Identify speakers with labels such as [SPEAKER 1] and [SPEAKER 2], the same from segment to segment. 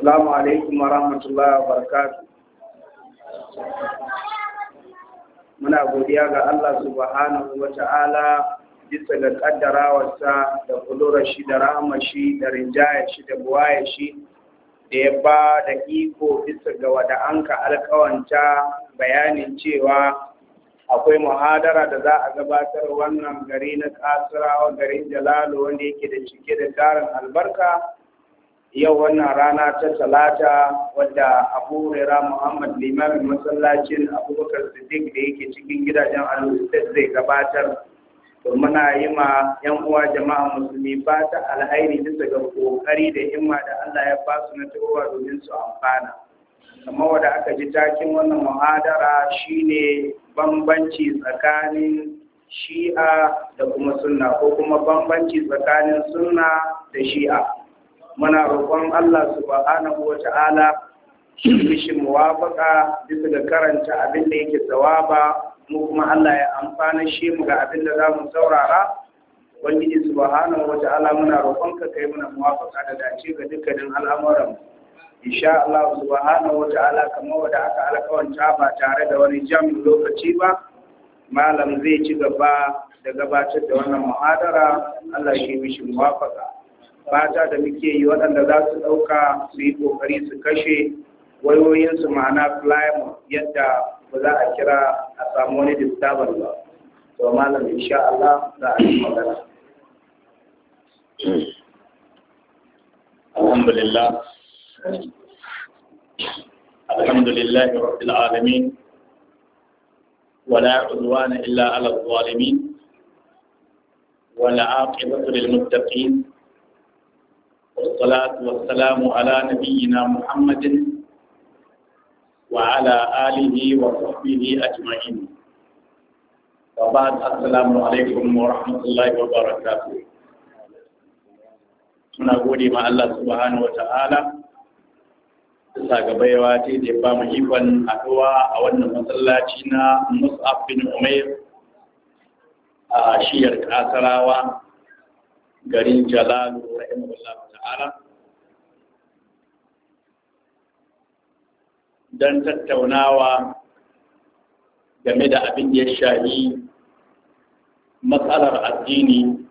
[SPEAKER 1] Assalamu alaikum wa rahmatullahi wa barakatuh. Muna godiya ga Allah subhanahu wa ta'ala bisa ga kaddarawarsa da kudurar shi da rahama shi da rinjaya shi da buwaye shi da ya ba da iko bisa ga wada anka alkawanta bayanin cewa akwai muhadara da za a gabatar wannan gari na Kasarawa, garin Jalalu, wanda yake da cike da tarin albarka. Yau wannan rana ta Talata wadda Abu Hurairah Muhammad limamin masallacin Abubakar Siddiq da yake cikin gidajen Al-Ustad zai gabatar. To muna yi ma yan uwa jama'a musulmi fata alhairi bisa ga kokari da himma da Allah ya ba su na tawowa domin su amfana. Kamar wanda aka ji takin wannan muhadara shine bambanci tsakanin Shi'a da kuma Sunna, ko kuma bambanci tsakanin Sunna da Shi'a. Muna roƙon Allah subhanahu wa ta'ala shi muwafaka bisa ga karanta abin da yake tsawaba, mu kuma Allah ya amfana shi mu ga abin da za mu saurara. Ubangiji subhanahu wa ta'ala muna roƙon ka kai muna muwafaka da dace ga dukkanin al'amuran. Insha Allah subhanahu wa ta'ala kamar wanda aka alƙawanta ba tare da wani jami'in lokaci ba, malam zai ci gaba da gabatar da wannan muhadara. Allah shi mishi muwafaka. Fata da muke yi waɗanda za su ɗauka su yi ƙoƙari su kashe wayoyinsu, ma'ana flymo, yadda ba za a kira a samu wani disturbance ba. To malam insha Allah za a yi magana.
[SPEAKER 2] Alhamdulillah rabbil alamin, wala udwana illa ala zalimin, wala aqibatu lil muttaqin. والصلاة والسلام على نبينا محمد وعلى آله وصحبه أجمعين. وبعد السلام عليكم ورحمة الله وبركاته. Muna gode ma Allah subhanahu wa ta'ala bisa ga baiwa ce da ba mu ikon haɗuwa a wannan masallaci na Mus'ab bin Umair a shiyar Kasarawa, garin Jalalu rahimahullah ta'ala, don tattaunawa game da abin da ya shahi matsalar addini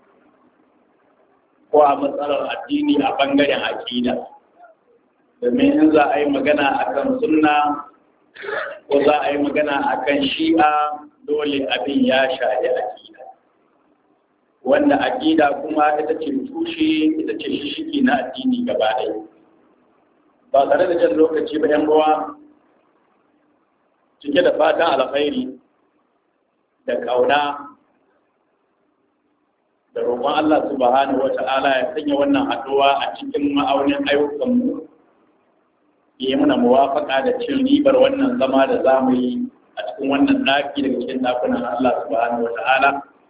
[SPEAKER 2] ko a matsalar addini a ɓangaren aƙida. Domin in za a yi magana akan sunna ko za a yi magana akan shi'a, dole abin ya shahi aƙida, wanda aƙida kuma ita ce tushe, ita ce shishiki na addini gaba ɗaya. Ba tare da jan lokaci ba ‘yan uwa, cike da fatan alkhairi da ƙauna da roƙon Allah subhanahu wa ta'ala ya sanya wannan haɗuwa a cikin ma'aunin ayyukanmu, ya yi muna muwafaƙa da cin ribar wannan zama da za mu yi a cikin wannan ɗaki daga cikin ɗakunan Allah subhanahu wa ta'ala.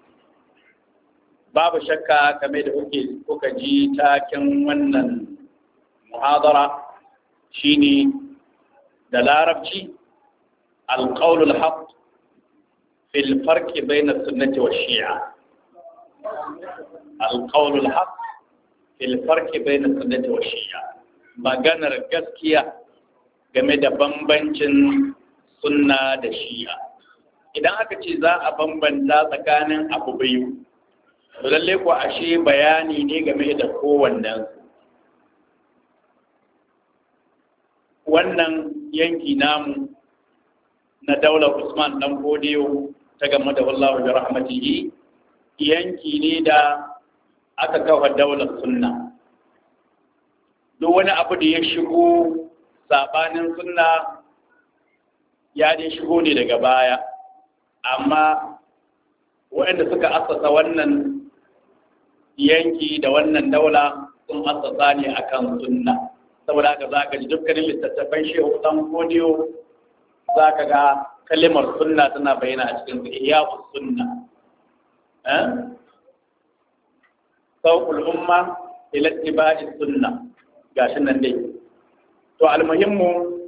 [SPEAKER 2] Babu shakka game da kuka ji taken wannan muhadara shine da larabci alqaulul haqq fil farqi bayna sunnati wa shi'a. Alqaulul haqq fil farqi bayna sunnati wa shi'a, maganar gaskiya game da bambancin sunna da shi'a. Idan aka ce za a bambanta tsakanin abu biyu, to lalle ko ashe bayani ne game da kowannen. Wannan yanki namu na daular Usman dan Fodiyo ta game da wallahu bi rahmatihi, yanki ne da aka kafa daular sunna. Duk wani abu da ya shigo sabanin sunna ya dai shigo ne daga baya, amma waɗanda suka asasa wannan yanki da wannan daula sun asasa ne akan sunna. Saboda haka za ka ji dukkanin littattafan shehu ɗan Fodiyo za ka ga kalimar sunna tana bayyana a cikin ihya'us sunna. Sauƙul umma ila ittiba'i sunna, gashi nan dai. To almuhimmu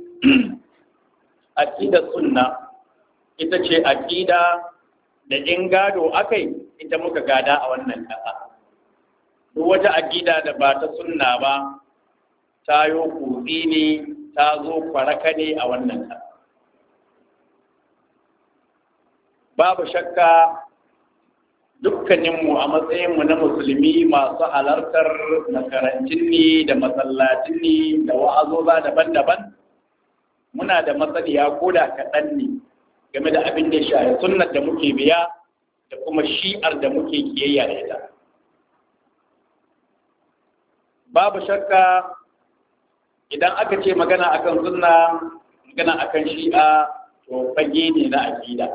[SPEAKER 2] aqidar sunna ita ce aqida da in gado akai ita muka gada a wannan ƙasa. Duk wata aqida da ba ta sunna ba ta yo kutsi ne ta zo kwaraka ne a wannan ƙasa. Babu shakka dukkaninmu a matsayinmu na musulmi masu halartar makarantun ne da masallacin ne da wa'azoza daban-daban muna da matsaliya ko da kaɗan ne game da abin da shahi sunnar da muke biya da kuma shi'ar da muke kiyayya da ita. Babu shakka idan aka ce magana akan sunna magana akan shi'a to fage ne na aqida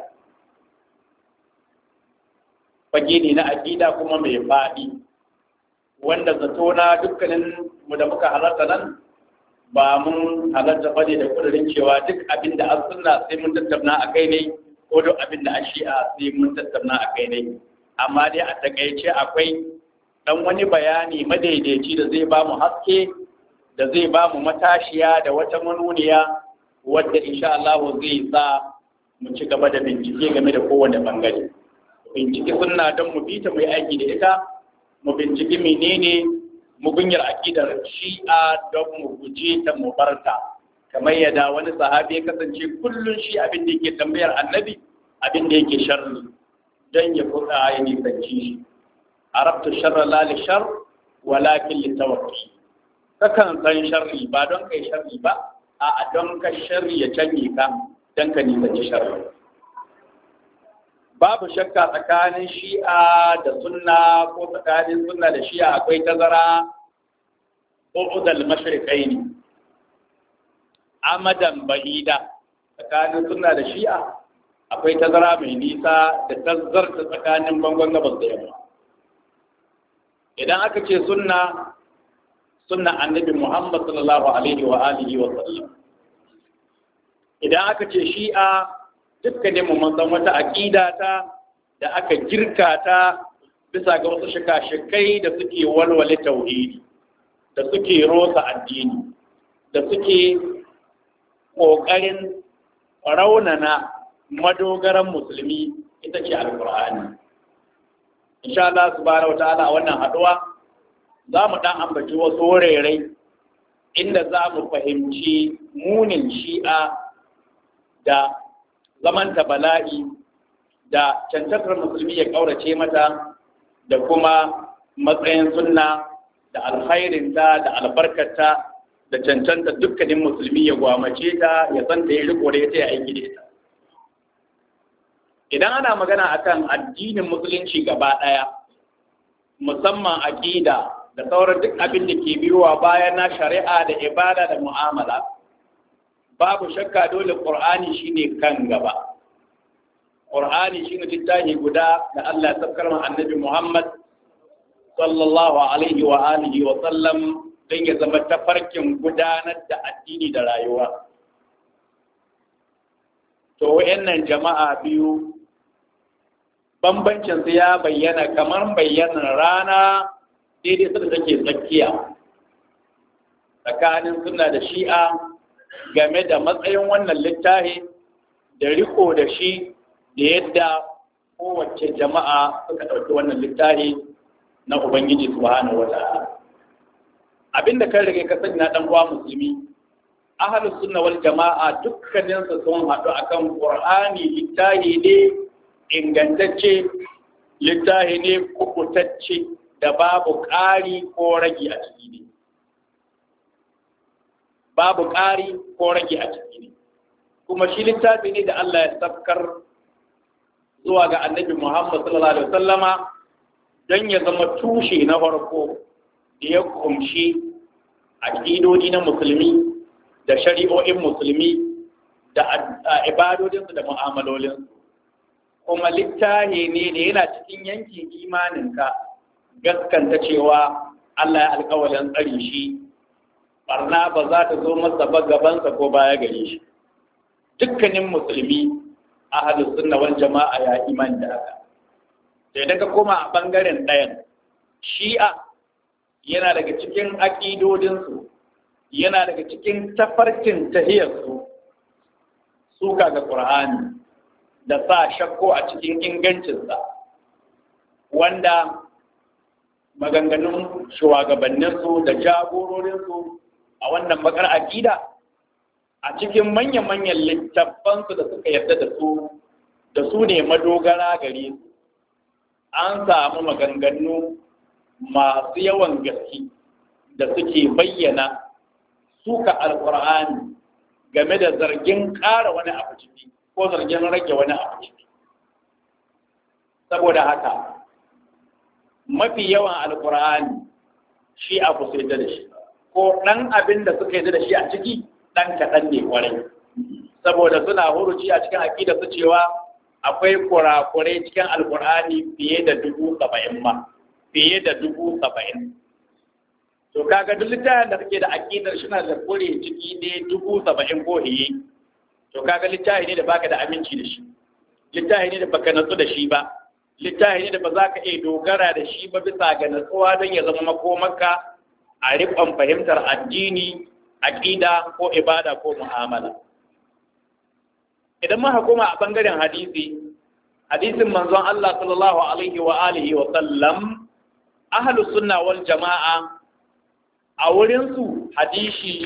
[SPEAKER 2] kuma mai faɗi wanda zato na dukkanin mu da muka halarta nan ba mun halarta bane da kudirin cewa duk abin da an sunna sai mun tattauna a kai ne ko duk abin da an shi'a sai mun tattauna a kai ne, amma dai a takaice akwai dan wani bayani madaidaici da zai ba mu haske da zai ba mu matashiya da wata manuniya wadda insha Allah zai sa mu ci gaba da bincike game da kowane bangare. Bincike sunna don mu bi ta mai aiki da ita, mu bincike menene mugunyar akidar shi'a don mu guje ta mu barta, kamar yadda wani sahabi ya kasance kullun shi abin da yake tambayar annabi abin da yake sharri don ya fuka ya nisanci shi. Arabtu sharra la li shar walakin li tawakki. Kakan san sharri ba don kai sharri ba, a don ka sharri ya canje ka don ka nisanci sharri. Babu shakka tsakanin shi'a da sunna ko tsakanin sunna da shi'a akwai tazara ƙu'udal mashriqaini amadan ba'ida. Tsakanin sunna da shi'a akwai tazara mai nisa da tazzarta tsakanin bangon gabas da yamma. Idan aka ce sunna annabi Muhammad sallallahu alaihi wa alihi wa sallam. Idan aka ce shi'a dukkanin mu mun san wata aqida ta da aka girka ta bisa ga wasu shika-shikai da suke walwale tauhidi, da suke rosa addini, da suke ƙoƙarin raunana madogaran musulmi ita ce alƙur'ani. Insha Allah subhanahu wataala a wannan haɗuwa za mu ɗan ambaci wasu wurare inda za mu fahimci munin shi'a da zamanta bala'i da cancantar musulmi ya ƙaurace mata da kuma matsayin sunna da alkhairinta da albarkarta da cancanta dukkanin musulmi ya gwamace ta ya san da ya riko da ya ta aiki da ita. Idan ana magana akan addinin musulunci gaba ɗaya musamman aqida da sauran duk abin da ke biyowa bayan na shari'a da ibada da mu'amala, babu shakka dole Qur'ani shine kan gaba. Qur'ani shine littafi guda da Allah ya sabkar ma Annabi Muhammad sallallahu alaihi wa alihi wa sallam don ya zama tafarkin gudanar da addini da rayuwa. To wayannan jama'a biyu bambancin su ya bayyana kamar bayyanar rana daidai su da take tsakiya tsakanin sunna da shi'a game da matsayin wannan littafi da riko da shi da yadda kowace jama'a suka ɗauki wannan littafi na Ubangiji subhanahu wa ta'ala. Abinda kan rage ka sani na ɗan uwa musulmi, ahlus sunna wal jama'a dukkanin su sun haɗu akan Qur'ani littafi ne ingantacce, littafi ne kubutacce da babu ƙari ko rage a ciki ne. Babu ƙari ko rage a ciki ne. Kuma shi littafi ne da Allah ya sabkar zuwa ga Annabi Muhammad sallallahu alaihi wasallama don ya zama tushe na farko da ya kumshi aƙidodi na musulmi da shari'o'in musulmi da ibadodinsu da mu'amalolinsu. Kuma littafi ne da yana cikin yankin imaninka gaskanta cewa Allah ya alƙawalin tsari shi, barna ba za ta zo masa ba gabansa ko baya gare shi. Dukkanin musulmi ahlus sunna wal jama'a ya imani da haka. Sai daga koma a bangaren ɗayan shi'a yana daga cikin aƙidodinsu, yana daga cikin tafarkin tahiyarsu suka ga Qur'ani da sa shakko a cikin ingancinsa, wanda maganganun shugabanninsu da jagororinsu a a wannan bakar aqida a cikin manyan littafansu da suka yarda da su ne madogara gare su an samu maganganu masu yawan gaske da suke bayyana suka alƙur'ani game da zargin ƙara wani abu ciki ko zargin rage wani abu ciki. Saboda haka mafi yawan alƙur'ani shi abu sai da shi ko ɗan abin da suka yi da shi a ciki ɗan kaɗan ne kwarai, saboda suna huruci a cikin aƙida su cewa akwai kurakurai cikin alƙur'ani fiye da 70,000 ma, fiye da 70,000. To kaga duk littafin da kake da aƙidar shi na da kure ciki ne 70,000 ko hiye, to kaga littafi ne da baka da aminci da shi, littafi ne da baka natsu da shi ba, littafi ne da ba za ka iya dogara da shi ba bisa ga natsuwa don ya zama makomarka a riƙon fahimtar addini, aƙida ko ibada ko mu'amala. Idan muka koma a bangaren hadisin manzon Allah sallallahu alaihi wa alihi wa sallam, ahlus sunna wal jama'a a wurin su hadisi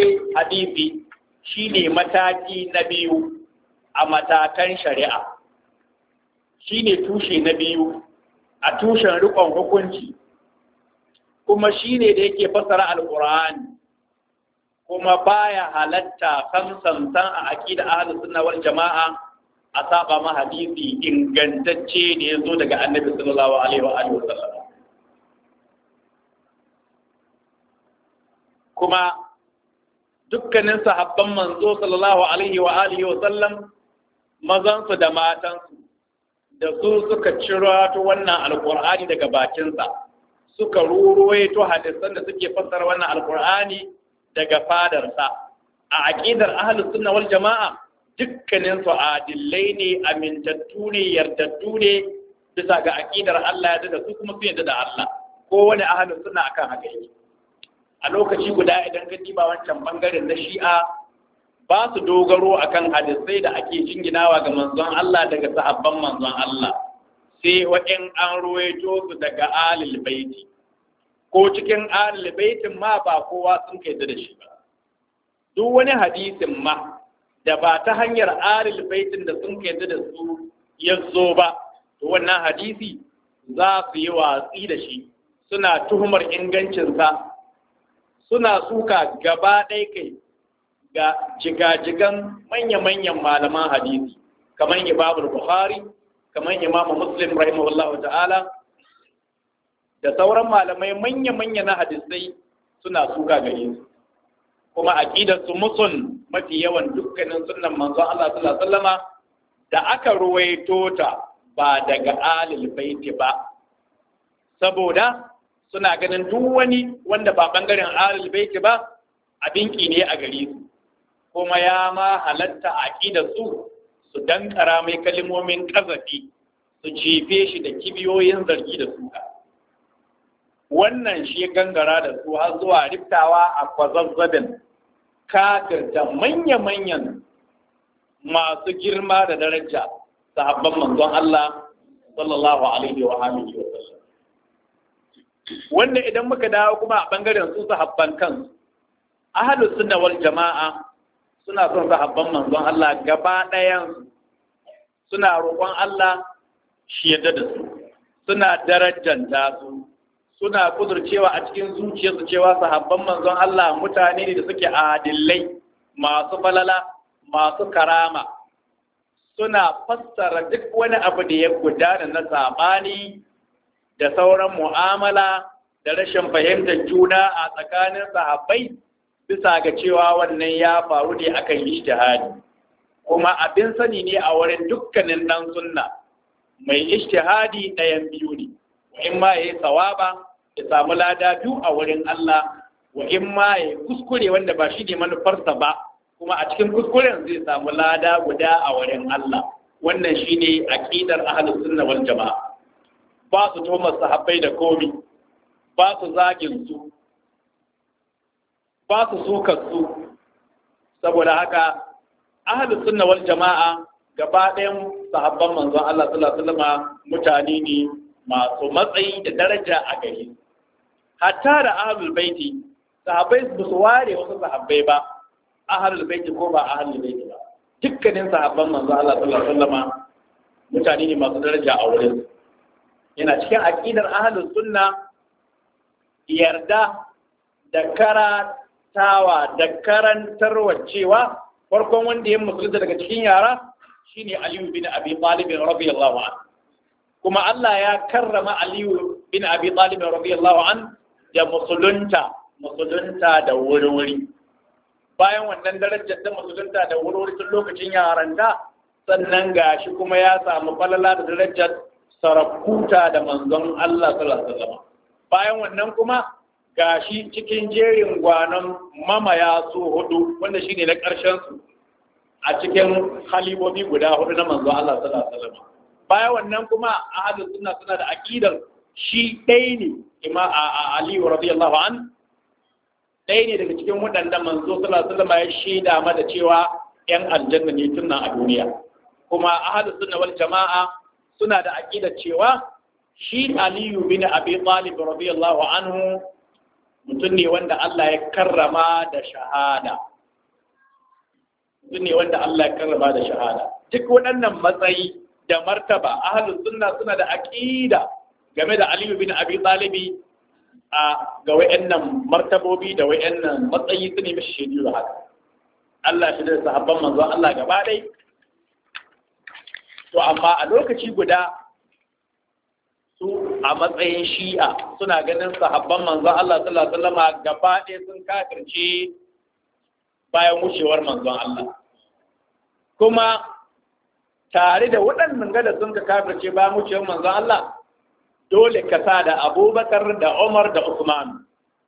[SPEAKER 2] shine mataki na biyu a matakan shari'a, shine tushe na biyu a tushen riƙon hukunci, kuma shine da yake fassara alqur'ani, kuma baya halatta samsan a aqida ahlus sunna wal jama'a a saba ma hadisi ingantacce da yazo daga annabi sallallahu alaihi wa alihi wasallam. Kuma dukkanin sahabban manzo sallallahu alaihi wa alihi wasallam, mazan su da matan su da su suka ciro to wannan alqur'ani daga bakin sa, suka ruruwaito hadisan da suke fassara wannan alqur'ani daga fadarsa. A aqidar ahlus sunna wal jama'a dukkanin su adillai ne, amintattu ne, yardaddu ne bisa ga aqidar Allah da su kuma su yarda da Allah. Ko wani ahlus sunna akan haka yake. A lokaci guda idan ka diba wancan bangaren na Shi'a ba su dogaro akan hadisai da ake jinginawa ga manzon Allah daga sahabban manzon Allah, sai wa'in an ruwaito su daga ahlul baiti, ko cikin ahlul baitin ma ba kowa sun kai da shi ba. Duk wani hadisin ma da ba ta hanyar ahlul baitin da sun kai da su ya zo ba, to wannan hadisi za su yi watsi da shi, suna tuhumar ingancinsa, suna suka gaba ɗaya kai ga jigajigan manya-manyan malaman hadisi kamar Imam Bukhari, kamar Imam Muslim rahimahullahu ta'ala, da sauran malamai manya-manya na hadisai suna suka gare su. Kuma aqidar su musun mafi yawan dukkanin sunnan manzon Allah sallallahu alaihi wasallama da aka ruwaito ta ba daga alil baiti ba, saboda suna ganin duk wani wanda ba bangaren alil baiti ba abin ki ne a gare su, kuma ya ma halatta aqidar su su dankara mai kalmomin kazafi, su jefe shi da kibiyoyin zargi da suka. Wannan shi gangara da su har zuwa riftawa a kwazazzabin kafir da manya-manyan masu girma da daraja sahabban manzon Allah sallallahu alaihi wa alihi wa sallam. Wanda idan muka dawo kuma a bangaren su sahabban kansu, ahlus sunna wal jama'a suna son sahabban manzon Allah gaba ɗayan, suna roƙon Allah shi yadda da su, suna darajanta su, suna kudurcewa a cikin zuciyarsu cewa sahabban manzon Allah mutane ne da suke adillai, masu falala, masu karama. Suna fassara duk wani abu da ya gudana na saɓani da sauran mu'amala da rashin fahimtar juna a tsakanin sahabbai bisa ga cewa wannan ya faru ne akan ijtihadi. Kuma abin sani ne a wurin dukkanin dan sunna mai ijtihadi ɗayan biyu ne, in ma yayi sawaba ya samu lada biyu a wurin Allah, wa in ma yayi kuskure wanda ba shi ne manufarsa ba, kuma a cikin kuskuren zai samu lada guda a wurin Allah. Wannan shine aqidar ahlus sunna wal jamaa. Ba su tuhumar sahabbai da komi, ba su zagin su, ba su sukar su. Saboda haka ahlus sunna wal jamaa gaba ɗayan sahabban manzon Allah sallallahu alaihi wasallam mutane ne masu matsayi da daraja a gari. Hatta da ahlul baiti sahabbai ba su ware wasu sahabbai ba ahlul baiti ko ba ahlul baiti ba, dukkanin sahabban manzo Allah sallallahu alaihi wasallama mutane ne masu daraja a wurin. Yana cikin aqidar ahlus sunna yarda da karatawa da karantarwa cewa farkon wanda ya musulunta daga cikin yara shine Aliyu bin Abi Talib radiyallahu anhu, kuma Allah ya karrama Aliyu bin Abi Talib radiyallahu anhu da musulunta da wuri-wuri. Bayan wannan darajar da musulunta da wuri-wuri tun lokacin yaranta, sannan gashi kuma ya samu falala da darajar sarakuta da manzon Allah sallallahu alaihi wasallam. Bayan wannan kuma gashi cikin jerin gwanon mamaya su hudu wanda shine na ƙarshen su a cikin halibobi guda hudu na manzon Allah sallallahu alaihi wasallam. Bayan wannan kuma ahlus sunna suna da aqidar shi ɗaya ne Ali radiyallahu an ɗaya ne daga cikin waɗanda manzo sallallahu alaihi wasallam ya shaida mada cewa ƴan aljanna ne tun nan a duniya. Kuma ahlus sunna wal jama'a suna da aqidar cewa shi Aliyu bin Abi Talib radiyallahu anhu mutum ne wanda Allah ya karrama da shahada. Mutum ne wanda Allah ya karrama da shahada. Duk waɗannan matsayi da martaba ahlus sunna suna da aqida game da Aliyu bin Abi Talib ga wayannan martabobi da wayannan matsayi su ne mishi shaidu da haka. Allah shi da sahabban manzo Allah gaba ɗaya. To amma a lokaci guda su a matsayin shi'a suna ganin sahabban manzo Allah sallallahu alaihi wasallam gaba ɗaya sun kafirce bayan wucewar manzon Allah. Kuma tare da waɗannan gada sun ka kafirce bayan wucewar manzon Allah, dole ka sa da Abubakar da Umar da Usman.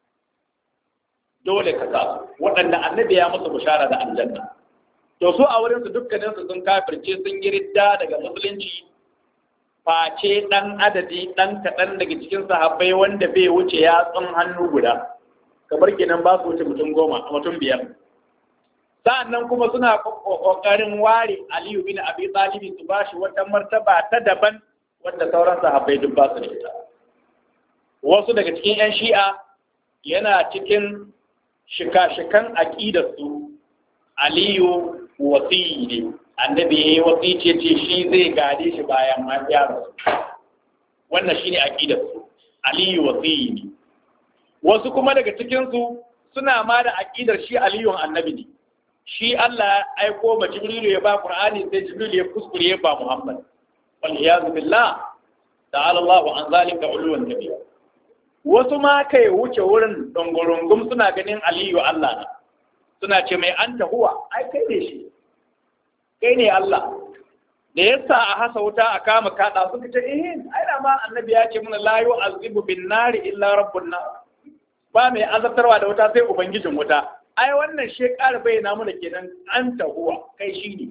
[SPEAKER 2] Dole ka sa waɗanda annabi ya musu bishara da aljanna. To su a wurinsu dukkaninsu sun kafirce sun yi ridda daga musulunci, face ɗan adadi ɗan kaɗan daga cikin sahabbai wanda bai wuce yatsun hannu guda, kamar kenan ba su wuce mutum 10 mutum 5. Sa'annan kuma suna ƙoƙarin ware Aliyu bin Abi Talib su ba shi wata martaba ta daban wanda sauran sahabbai duk ba su da ita. Wasu daga cikin 'yan shi'a yana cikin shika-shikan aƙidarsu Aliyu wasiyi ne, annabi ya yi wasice ce shi zai gade shi bayan ya rasu. Wannan shi ne aƙidarsu, Aliyu wasiyi ne. Wasu kuma daga cikinsu suna ma da aƙidar shi Aliyun annabi ne. Shi Allah ya aiko ma Jibrilu ya ba Qur'ani sai Jibrilu ya kuskure ya ba Muhammad. Wal iyazu billah, ta'ala Allahu an zalika uluwan kabira. Wasu ma kai wuce wurin dongorongum suna ganin Aliyu Allah na. Suna ce mai anta huwa, ai kai ne shi. Kai ne Allah. Da yasa a hasa wuta a kama kada suka ce ai da ma annabi ya ce mana la yu'azibu bin nari illa rabbun nar. Ba mai azabtarwa da wuta sai ubangijin wuta. Ai wannan shi ƙara bayyana mana kenan anta huwa, kai shi ne.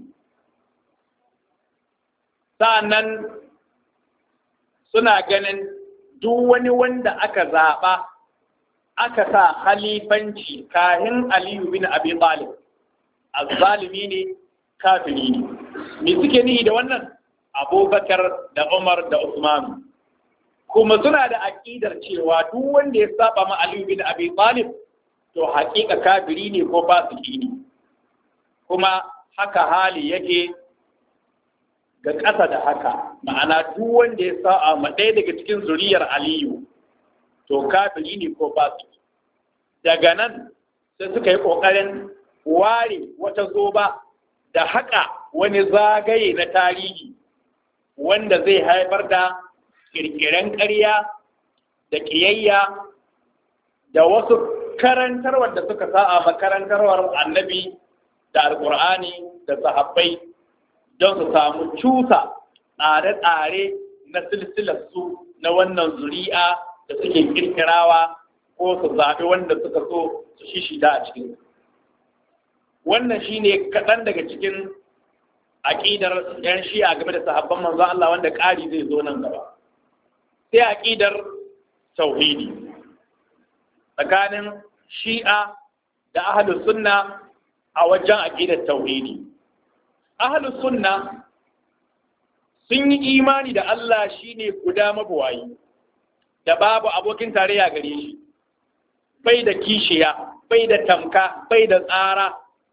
[SPEAKER 2] Sa'annan suna ganin duk wani wanda aka zaɓa aka sa halifanci kahin Aliyu bin Abi Talib, azzalimi ne, kafiri ne. Me suke nihi da wannan? Abubakar da Umar da Usman. Kuma suna da aƙidar cewa duk wanda ya saba ma Aliyu bin Abi Talib to haƙiƙa kafiri ne ko fasiki ne. Kuma haka hali yake ga ƙasa da haka, ma'ana duk wanda ya sa'a ma ɗaya daga cikin zuriyar Aliyu to kafiri ne ko fasiki. Daga nan sai suka yi ƙoƙarin ware wata zoba da haƙa wani zagaye na tarihi wanda zai haifar da ƙirƙiren ƙarya da ƙiyayya da wasu karantarwar da suka sa'a makarantarwar annabi da alƙur'ani da sahabbai don su samu cusa tsare-tsare na silsilarsu na wannan zuri'a da suke kirkirawa ko su zaɓi wanda suka so su shishida a cikin. Wannan shi ne kaɗan daga cikin aƙidar 'yan shi'a game da sahabban manzo Allah wanda ƙari zai zo nan gaba. Sai aƙidar tauhidi tsakanin shi'a da ahlus sunna a wajen aƙidar tauhidi. Ahlus sunna sun yi imani da Allah shine guda mabuwayi da babu abokin tarayya gare shi. bai da kishiya, bai da tamka, bai da tsara,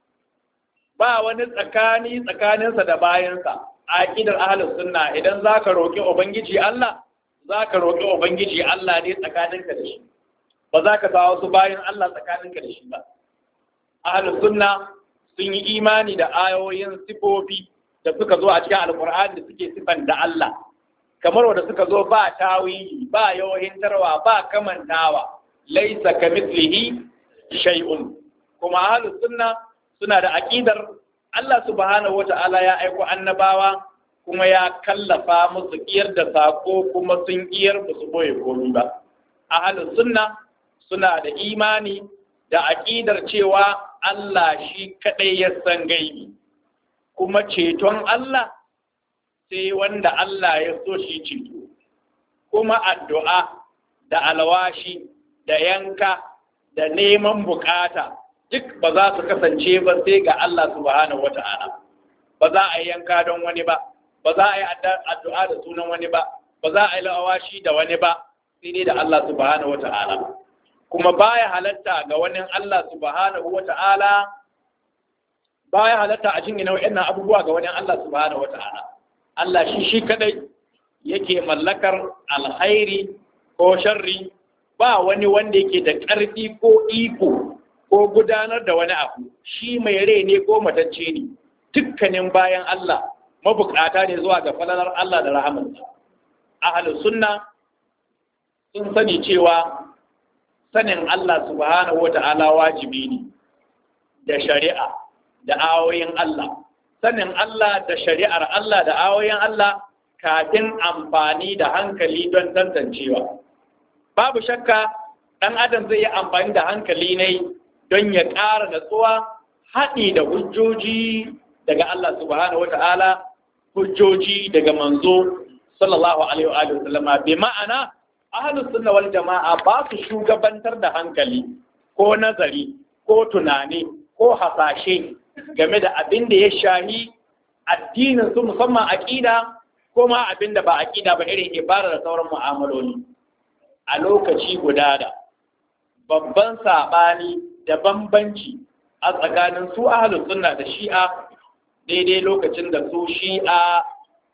[SPEAKER 2] ba wani tsakaninsa da bayansa. A aqidar ahlus sunna idan zaka roki ubangiji Allah, zaka roki ubangiji Allah ne tsakaninka da shi, ba za ka sa wasu bayan Allah tsakaninka da shi ba. Ahlus sunna sun yi imani da ayoyin sifofi da suka zo a cikin alqur'ani da suke sifan da Allah, kamar wanda suka zo ba tawili, ba yawahintarwa, ba kamantawa, laisa kamithlihi shay'un. Kuma ahlus sunna suna da aqidar Allah subhanahu wata'ala ya aiko annabawa kuma ya kallafa musu iyar da sako, kuma sun iyar ba su boye komai ba. Ahlus sunna suna da imani da aqidar cewa Allah shi kadai ya san gaibi, kuma ceton Allah sai wanda Allah ya so shi ceto, kuma addu'a da alwashi da yanka da neman bukata duk ba za su kasance ba sai ga Allah subhanahu wata'ala. Ba za a yi yanka don wani ba, ba za a yi addu'a da sunan wani ba, ba za a yi alwashi da wani ba, sai dai da Allah subhanahu wata'ala. Kuma baya halatta ga wani Allah subhanahu wata'ala, baya halatta a jingina wa'annan abubuwa ga wani Allah subhanahu wata'ala. Allah shi kadai yake mallakar alkhairi ko sharri, ba wani wanda yake da ƙarfi ko iko ko gudanar da wani abu. Shi mai rai ne ko matacce ne, dukkanin bayan Allah mabukata ne zuwa ga falalar Allah da rahamarsa. Ahlus sunna sun sani cewa sanin Allah subhanahu wata'ala wajibi ne, da shari'a da ayoyin Allah. Sanin Allah da shari'ar Allah da ayoyin Allah kafin amfani da hankali don tantancewa. Babu shakka ɗan adam zai yi amfani da hankali ne don ya ƙara natsuwa, haɗi da hujjoji daga Allah subhanahu wata'ala, hujjoji daga manzo sallallahu alaihi wa sallama. Bi ma'ana ahlus sunna wal jama'a ba su shugabantar da hankali ko nazari ko tunani ko hasashe game da abin da ya shahi addinin su, musamman aqida ko ma abin da ba aqida ba, irin ibada da sauran mu'amaloli. A lokaci guda da babban sabani da bambanci a tsakanin su ahlus sunna da shi'a, daidai lokacin da su shi'a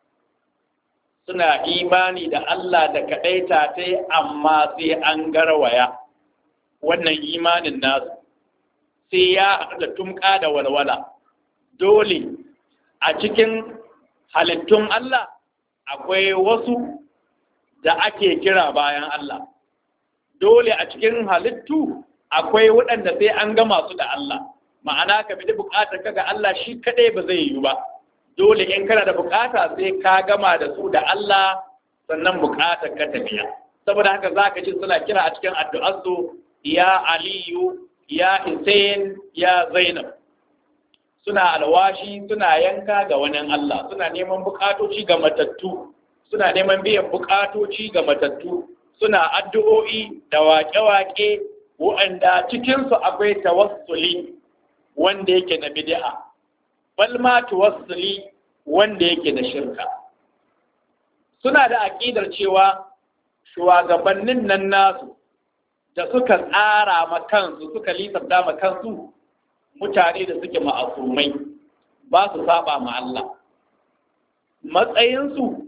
[SPEAKER 2] suna imani da Allah da kaɗaita ta yi, amma sai an garwaya wannan imanin nasu, sai ya haɗu da tumka da walwala. Dole a cikin halittun Allah akwai wasu da ake kira bayan Allah. Dole a cikin halittu akwai waɗanda sai an gama su da Allah. Ma'ana ka bi buƙatar ka ga Allah shi kaɗai ba zai yi ba. Dole in kana da bukata sai ka gama da su da Allah, sannan bukatar ka tafiya. Saboda haka za ka ji suna kira a cikin addu'arsu, ya Aliyu, ya Hussein, ya Zainab. Suna alwashi, suna yanka ga wani Allah, suna neman bukatoci ga matattu, suna neman biyan bukatoci ga matattu, suna addu'o'i da waƙe-waƙe waɗanda cikinsu akwai tawassuli wanda yake na bid'a. Balma tawassuli wanda yake da shirka. Suna da aƙidar cewa shugabannin nan nasu da suka tsara ma kansu, suka lissafta ma kansu, mutane da suke ma'asumai, ba su saba ma Allah. Matsayinsu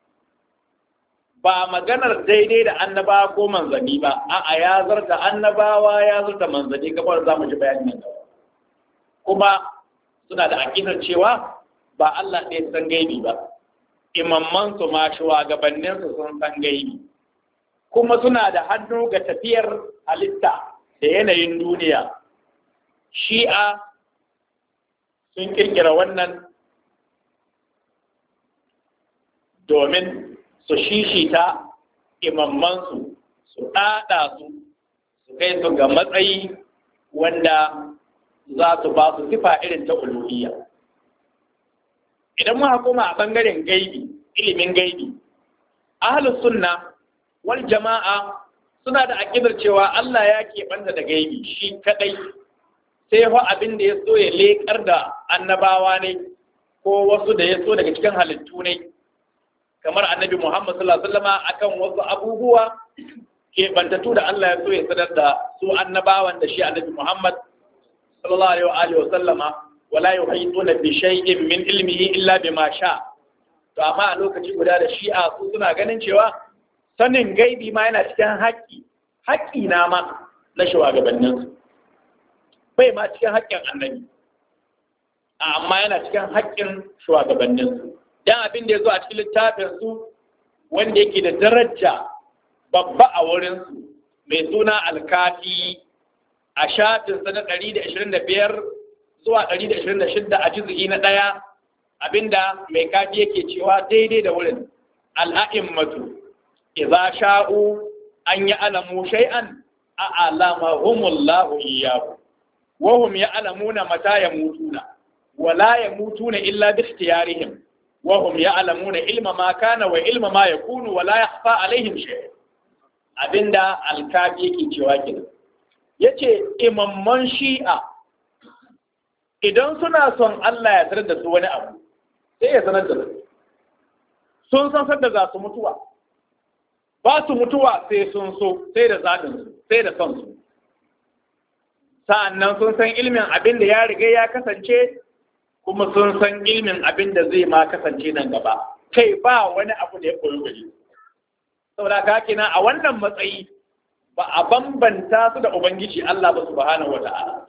[SPEAKER 2] ba maganar daidai da annabawa ko manzanni ba, a'a ya zarta annabawa, ya zarta manzanni, kamar za mu ji bayanin nan. Kuma suna da aƙidar cewa ba Allah ɗaya san gaibi ba, imammansu ma shugabanninsu sun san gaibi, kuma suna da hannu ga tafiyar halitta da yanayin duniya. Shi'a sun kirkira wannan domin su shishita imammansu, su ɗaɗa su kai su ga matsayi wanda za su ba su sifa irin ta uluhiyya. Idan muka koma a ɓangaren gaibi, ilimin gaibi, ahlus sunna wal jama'a suna da aƙidar cewa Allah ya keɓanta da gaibi shi kaɗai, sai fa abin da ya so ya leƙar da annabawa ne ko wasu da ya so daga cikin halittu ne, kamar annabi Muhammad sallallahu alaihi wasallam akan wasu abubuwa keɓantattu da Allah ya so ya sanar da su annabawan da shi annabi Muhammad sallallahu alaihi wa sallama wala yuhituna bi shay'in min ilmihi illa bima sha. To amma a lokaci guda da shi'a su suna ganin cewa sanin gaibi ma yana cikin haƙƙi na ma na shugabanninsu, bai ma cikin haƙƙin annabi, amma yana cikin haƙƙin shugabanninsu. Dan abin da ya zo a cikin littafinsu wanda yake da daraja babba a wurinsu mai suna alkafi a shafinsa na 125 zuwa 126 a juz'i na 1 abinda mai kafi yake cewa daidai da wurin al'a'immatu idza sha'u an ya'lamu shay'an a'lamahumullahu iyyahu wa hum ya'lamuna mata yamutuna wa la yamutuna illa bi ikhtiyarihim wa hum ya'lamuna ilma ma kana wa ilma ma yakunu wa la yakhfa alaihim shay. Abinda alkafi yake cewa kenan yace imamman shi'a idan suna son Allah ya sanar da su wani abu sai ya sanar da su. Sun san sanda za su mutuwa, ba su mutuwa sai sun so, sai da zaɓinsu, sai da son su. Sa'annan sun san ilmin abin da ya riga ya kasance, kuma sun san ilmin abin da zai ma kasance nan gaba. Kai ba wani abu da ya koyo gari. Saboda ka kina a wannan matsayi ba a bambanta su da Ubangiji Allah ba subhanahu wata'ala.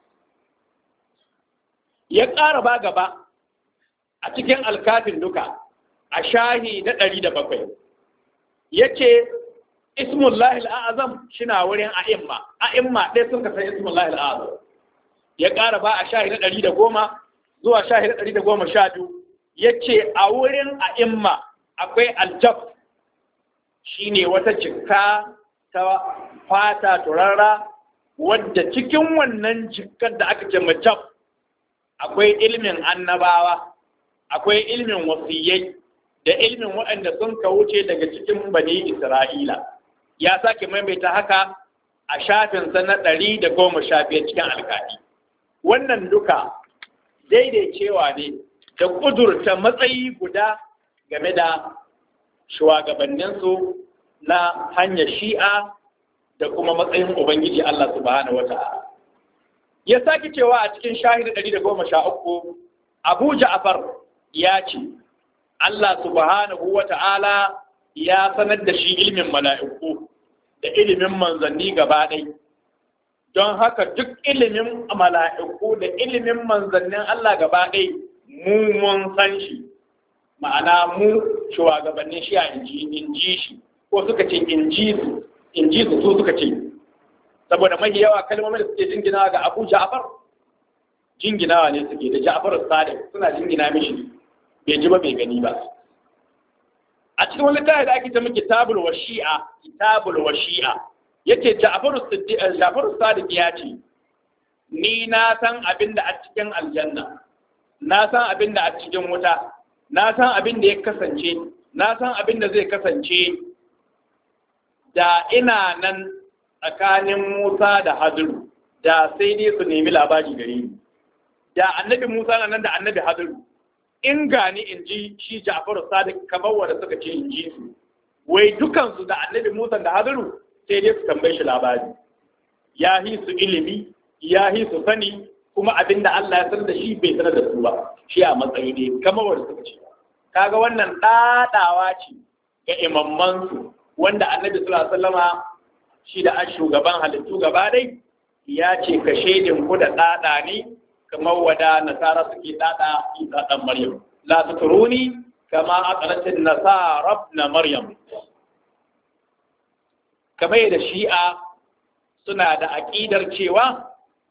[SPEAKER 2] Ya ƙara ba gaba a cikin alkafin duka a shahi na 107 ya ce ismullahi al'azam shina wurin a'imma ɗaya sun kasar ismullahi al'azam. Ya ƙara ba a shahi na 110 zuwa shahi na 112 ya ce a wurin a'imma akwai aljab shi ne wata jikka ta fata turara wadda cikin wannan jikkar da aka ce majab akwai ilmin annabawa, akwai ilmin wasiyai da ilmin waɗanda sun ka wuce daga cikin bani Isra'ila. Ya sake maimaita haka a shafinsa na 115 cikin alkaɗi. Wannan duka daidaicewa ne da ƙudurta matsayi guda game da shugabanninsu na hanyar shi'a da kuma matsayin Ubangiji Allah subhanahu wa ta'ala. Ya sake cewa a cikin shahid 113 Abu Ja'far ya ce Allah subhanahu wa ta'ala ya sanar da shi ilimin mala'iku da ilimin manzanni gaba ɗai. Don haka duk ilimin mala'iku da ilimin manzannin Allah gaba ɗai mu mun san shi, ma'ana mu shugabannin shi a inji shi, ko suka ce inji su suka ce. Saboda mahi yawa kalmomin da suke jinginawa ga Abu Ja'far jinginawa ne suke da Ja'far Sadiq suna jingina mishi bai ji ba bai gani ba. A cikin wani littafi da ake ta kitabul washi'a yace Ja'far Sadiq ya ce ni na san abin da a cikin aljanna, na san abin da a cikin wuta, na san abin da ya kasance, na san abin da zai kasance da ina nan tsakanin Musa da Hadiru, da sai dai su nemi labari gare ni. Da annabi Musa na nan da annabi Hadiru, in gani in ji shi Ja'faru Sadiq kamar wanda suka ce in ji su, wai dukansu da annabi Musa da Hadiru sai dai su tambaye shi labari. Ya hi su ilimi, ya hi su sani, kuma abin da Allah ya sanar da shi bai sanar da su ba, shi a matsayi ne kamar wanda suka ce. Kaga wannan ɗaɗawa ce ga imammansu wanda annabi sallallahu alaihi wasallama shi da an shugaban halittu gaba dai ya ce ka shaidin ku da ɗaɗa ne kamar wada nasara suke ɗaɗa isa ɗan maryam la tuturuni kama aqalatin nasara na maryam. Kamar da shi'a suna da aƙidar cewa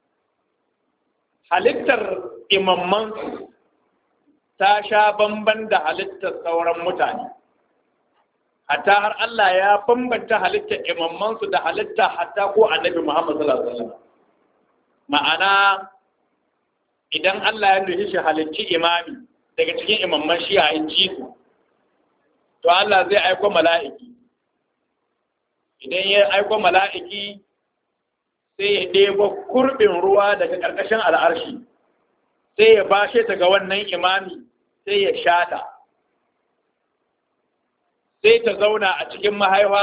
[SPEAKER 2] halittar imamman ta sha bamban da halittar sauran mutane, hatta har Allah ya bambanta halittar imammansu da halitta hatta ko annabi Muhammad sallallahu alaihi wasallam. Ma'ana idan Allah ya nufi shi halicci imami daga cikin imamman shi'a in ji su, to Allah zai aiko mala'iki. Idan ya aiko mala'iki sai ya ɗebo kurbin ruwa daga ƙarƙashin al'arshi, sai ya bashe ta ga wannan imami sai ya shata. Sai ta zauna a cikin mahaifa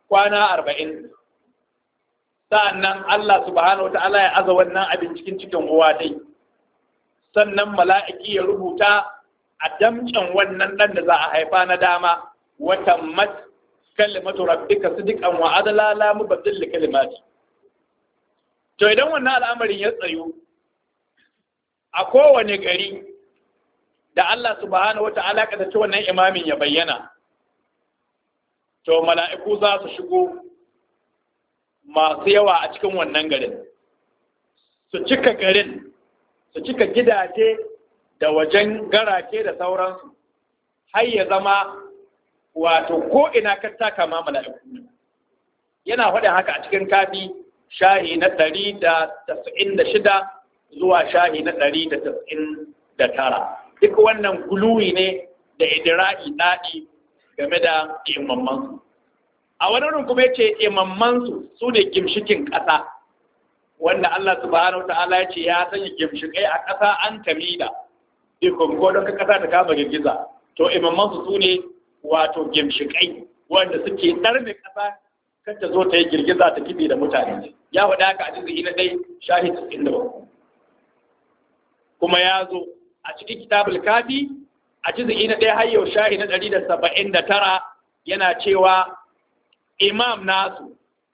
[SPEAKER 2] kwana 40 sa'annan Allah subhanahu wata'ala ya aza wannan abin cikin uwa dai sannan mala'iki ya rubuta a damcin wannan ɗan da za a haifa na dama watan mat kalimatu rabbika sidqan wa adla la mubaddil li kalimati. To idan wannan al'amarin ya tsayu a kowane gari da Allah subhanahu wata'ala ka tace wannan imamin ya bayyana, to mala'iku za su shigo masu yawa a cikin wannan garin, su cika garin, su cika gidaje da wajen garake da sauransu, har ya zama wato ko ina ka taka ma mala'iku. Yana faɗin haka a cikin kafi shahi na 196 zuwa shahi na 199. Duk wannan guluwi ne da idira'i daɗi game da imammansu. A wani wurin kuma yace imammansu su ne gimshikin ƙasa, wanda Allah subhanahu ta'ala ya ce ya sanya gimshikai a ƙasa an tamida, ikon ko don ka ƙasa ta kama girgiza. To imammansu su ne wato gimshikai wanda suke ɗarme ƙasa kan ta zo ta yi girgiza ta kibe da mutane. Ya faɗa haka a cikin na ɗai shahi 97. Kuma ya zo a cikin kitabul kafi a cikin na ɗaya har yau shahi na 179 yana cewa imam nasu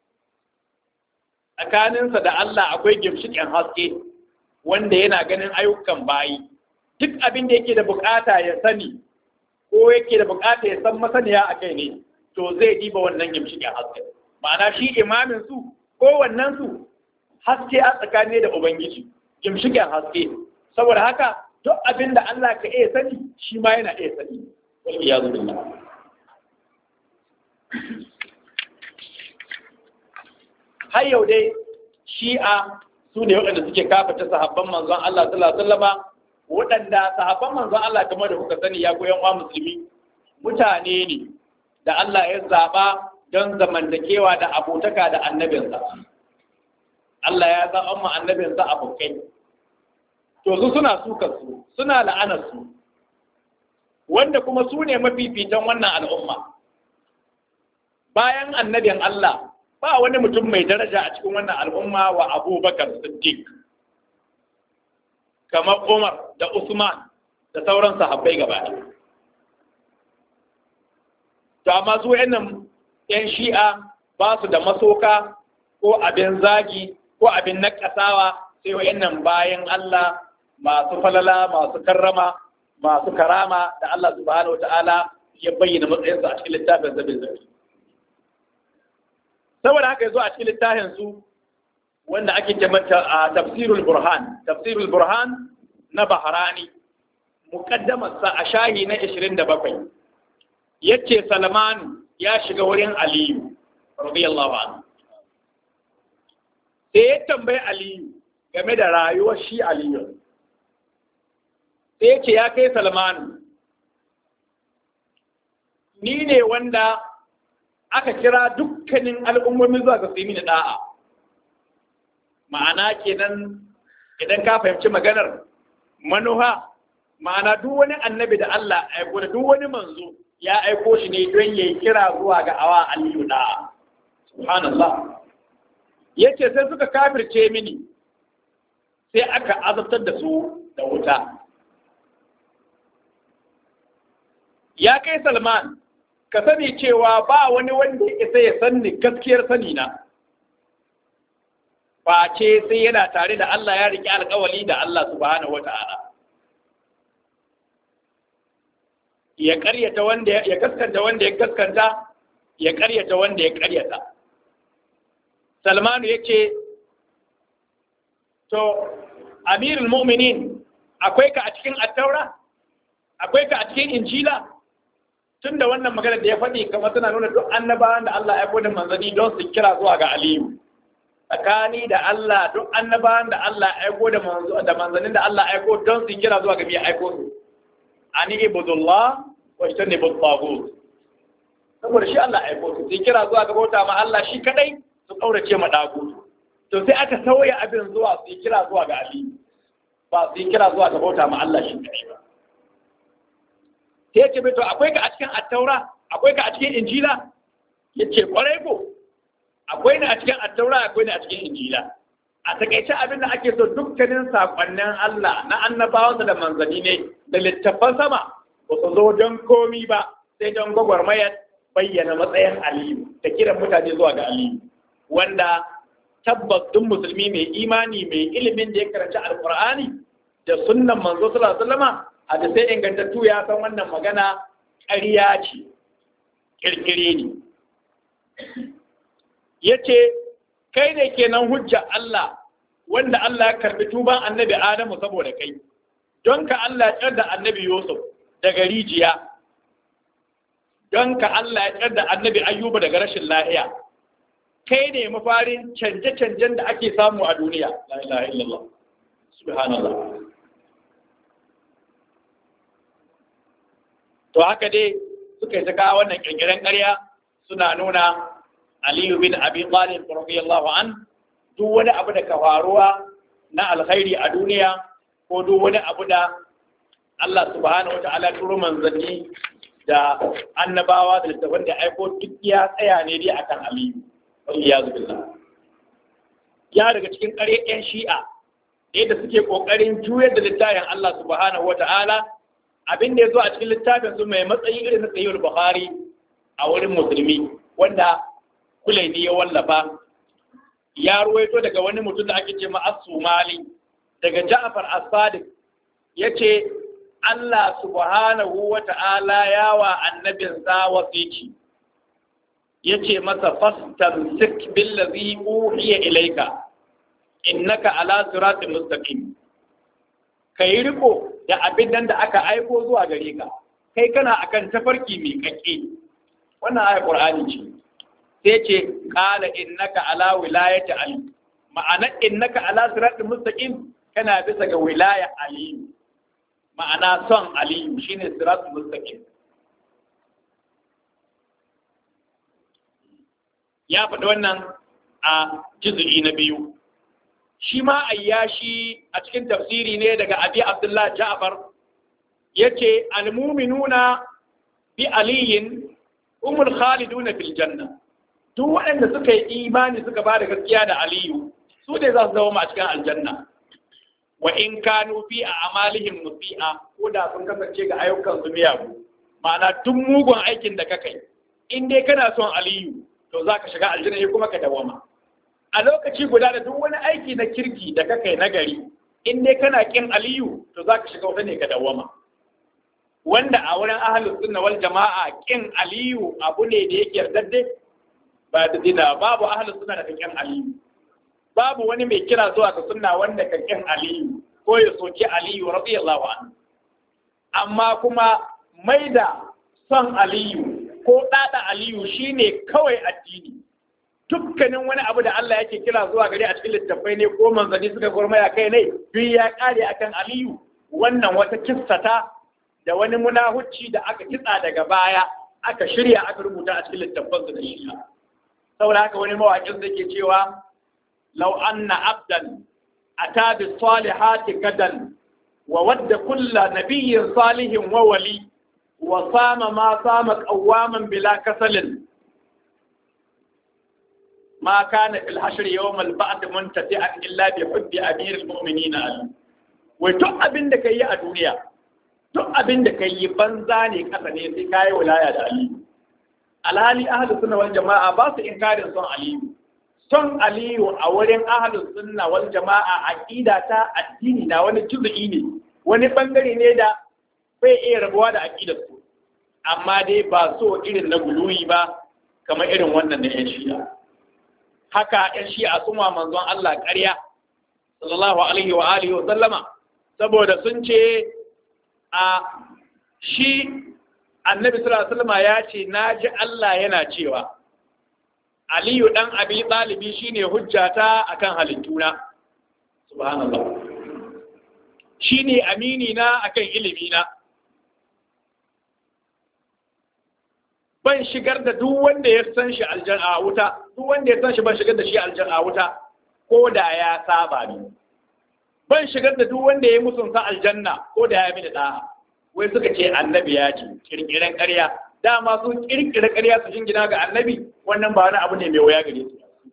[SPEAKER 2] tsakaninsa da Allah akwai gimshikin haske wanda yana ganin ayyukan bayi. Duk abin da yake da bukata ya sani ko yake da bukata ya san masaniya a kai ne, to zai diba wannan gimshikin haske. Ma'ana shi imamin su ko wannan su haske a tsakani da Ubangiji, gimshikin haske. Saboda haka duk abin da Allah ka iya sani shi ma yana iya sani. Wal iyazu billah. Har yau dai shi'a su ne waɗanda suke kafata sahabban manzon Allah sallallahu alaihi wasallam, waɗanda sahabban manzon Allah kamar da kuka sani ya goyon wa musulmi mutane ne da Allah ya zaba don zamantakewa da abotaka da annabinsa. Allah ya zaɓa mu annabinsa abokai. To su suna sukar su, suna la'anar su, wanda kuma su ne mafifitan wannan al'umma. Bayan annabin Allah ba wani mutum mai daraja a cikin wannan al'umma wa Abubakar Siddiq, kamar Umar da Usman da sauran sahabbai gaba ɗaya. To amma su ‘yan shi'a ba su da masoka ko abin zagi ko abin nakasawa sai wa'yannan bayan Allah masu falala, masu karrama, masu karama da Allah subhanahu wa ta'ala ya bayyana matsayinsu a cikin littafin zabin zabi. Saboda haka yazo a cikin littafin su wanda ake jama'ta a tafsirul burhan na Bahrani, muqaddamar sa a shahi na 27 yace Salman ya shiga wurin Aliyu radiyallahu anhu, sai ya tambayi Aliyu game da rayuwar shi Aliyu, sai yace ya kai Salman, ni ne wanda aka kira dukkanin al'ummomin zuwa ga su mini da'a. Ma'ana kenan idan ka fahimci maganar manuha, ma'ana duk wani annabi da Allah aiko da duk wani manzo ya aiko shi ne don yayi kira zuwa ga awa Aliyu da'a. Subhanallah. Yace sai suka kafirce mini, sai aka azabtar da su da wuta. Ya kai Salman, ka sani cewa ba wani wanda ya isa ya sanni gaskiyar sani na, face sai yana tare da Allah, ya riƙe alƙawali da Allah subhanahu wata'ala. Ya ƙaryata wanda ya gaskanta wanda ya gaskanta, ya ƙaryata wanda ya ƙaryata. Salmanu yake, to Amirul Mu'minin, akwai ka a cikin Attaura? Akwai ka a cikin Injila? Tun da wannan magana da ya faɗi kamar suna nuna duk annabawan da Allah ya da manzanni don su kira zuwa ga Aliyu. Tsakani da Allah duk annabawan da Allah ya aiko da manzannin da Allah ya aiko don su kira zuwa ga biya aiko su. Ani ibudullah wa ijtanibu taghut. Saboda shi Allah ya aiko su kira zuwa ga bauta ma Allah shi kadai, su kaurace ma dagu. To sai aka sauya abin zuwa su kira zuwa ga Aliyu. Ba su kira zuwa ga bauta ma Allah shi kadai ba. Sai ya ce to akwai ka a cikin Attaura, akwai ka a cikin Injila? Ya ce kwarai ko, akwai ne a cikin attaura akwai ne a cikin injila. A takaice abin da ake so dukkanin sakonnin Allah na annabawansa da manzanni ne da littafan sama ba su zo don komi ba sai don gwagwarmayar bayyana matsayin Aliyu da kiran mutane zuwa ga Aliyu, wanda tabbas duk musulmi mai imani mai ilimin da ya karanci alkur'ani da sunnan manzo sallallahu alaihi wasallam hadisai ingantattu ya san wannan magana ƙarya ce, kirkire ne. Yace kai ne kenan hujja Allah wanda Allah ya karbi tuban annabi Adamu saboda kai, don ka Allah ya tsar da annabi Yusuf daga rijiya, don ka Allah ya tsar da annabi Ayyuba daga rashin lahiya. Kai ne mafarin canje-canjen da ake samu a duniya. La ilaha illallah, subhanallah. To haka dai suka yi ta wannan kirkiren ƙarya suna nuna Aliyu bin Abi Talib radiyallahu an duk wani abu da ka faruwa na alkhairi a duniya ko duk wani abu da Allah subhanahu wata'ala turo manzanni da annabawa da littafin da aiko duk ya tsaya ne dai akan Aliyu. Waliyazu billah. Ya daga cikin ƙarya ƴan Shi'a da suke ƙoƙarin juyar da littafin Allah subhanahu wata'ala abin da ya zo a cikin littafin su mai matsayi irin na Sahihul Bukhari a wurin musulmi wanda Kulaini ya wallafa, ya ruwaito daga wani mutum da ake ce ma As-Sumali daga Ja'far As-Sadiq yace Allah subhanahu wata'ala ya wa annabinsa wasici yace masa fastamsik billazi uhiya ilayka innaka ala siratin mustaqim, kai riko da abin da aka aiko zuwa gare ka, kai kana akan tafarki mai kakke. Wannan ayat Qur'ani ce. Sai ce qala innaka ala wilayati ali, ma'ana innaka ala siratin mustaqim kana bisa ga wilaya ali, ma'ana son ali shine siratul mustaqim. Ya faɗi wannan a juz'i na 2. Shi ma Ayyashi a cikin tafsiri ne daga Abi Abdullah Ja'far yace al-mu'minuna bi aliyin umul khaliduna fil janna. Duk waɗanda suka yi imani suka ba da gaskiya da Aliyu su ne za su zama a cikin aljanna. Wa in kanu fi a'malihim musi'a, ko da sun kasance ga ayyukan su miyagu, ma'ana duk mugun aikin da ka kai in dai kana son Aliyu to za ka shiga aljanna kuma ka dawama. A lokaci guda da duk wani aiki na kirki da ka kai nagari in dai kana kin Aliyu to za ka shiga wata ne ka dawama. Wanda a wurin ahlus sunna wal jama'a kin Aliyu abu ne da yake yardadde ba da dina, babu ahlus sunna da kin Aliyu. Babu wani mai kira zuwa ga sunna wanda ka kin Aliyu ko ya soki Aliyu radiyallahu anhu. Amma kuma maida son Aliyu ko dada Aliyu shine kawai addini. Dukkanin wani abu da Allah yake kira zuwa gare a cikin littattafai ne ko manzanni suka gurmaya kai ne duk ya kare akan Aliyu. Wannan wata kissata da wani munahucci da aka kitsa daga baya aka shirya aka rubuta a cikin littattafan su da shi. Saboda haka wani mawaƙin da ke cewa law anna abdan ata bis salihati gadan wa wadda kulla nabiyyin salihin wa wali wa sama ma sama qawaman bila kasalin ma kana fil hashr yawm al ba'd muntati'an illa bi hubbi amir al mu'minin ali. Wai duk abin da kai a duniya, duk abin da kai banza ne kasa ne sai kai wilaya da Ali. Alhali ahlus sunna wal jama'a ba su inkarin son Aliyu. Son Aliyu a wurin ahlus sunna wal jama'a aqida ta addini na wani juz'i ne, wani bangare ne da bai iya rabuwa da aqidar su. Amma dai ba so irin na guluyi ba kamar irin wannan na yan Shi'a. Haka yan Shi'a sun wa manzon Allah ƙarya sallallahu alaihi wa alihi wa sallama saboda sun ce a shi annabi sallallahu alaihi wasallam ya ce naji Allah yana cewa Aliyu dan Abi Talibi shine hujjata akan halittuna. Subhanallah. Shine amini na akan ilimi na. Ban shigar da duk wanda ya san shi aljanna wuta, duk wanda ya san shi ban shigar da shi aljanna wuta ko da ya saba ni. Ban shigar da duk wanda ya musunta aljanna ko da ya mini da'a. Wai suka ce annabi ya ce kirkiren ƙarya, dama sun kirkira ƙarya su jingina ga annabi, wannan ba wani abu ne mai waya gare su.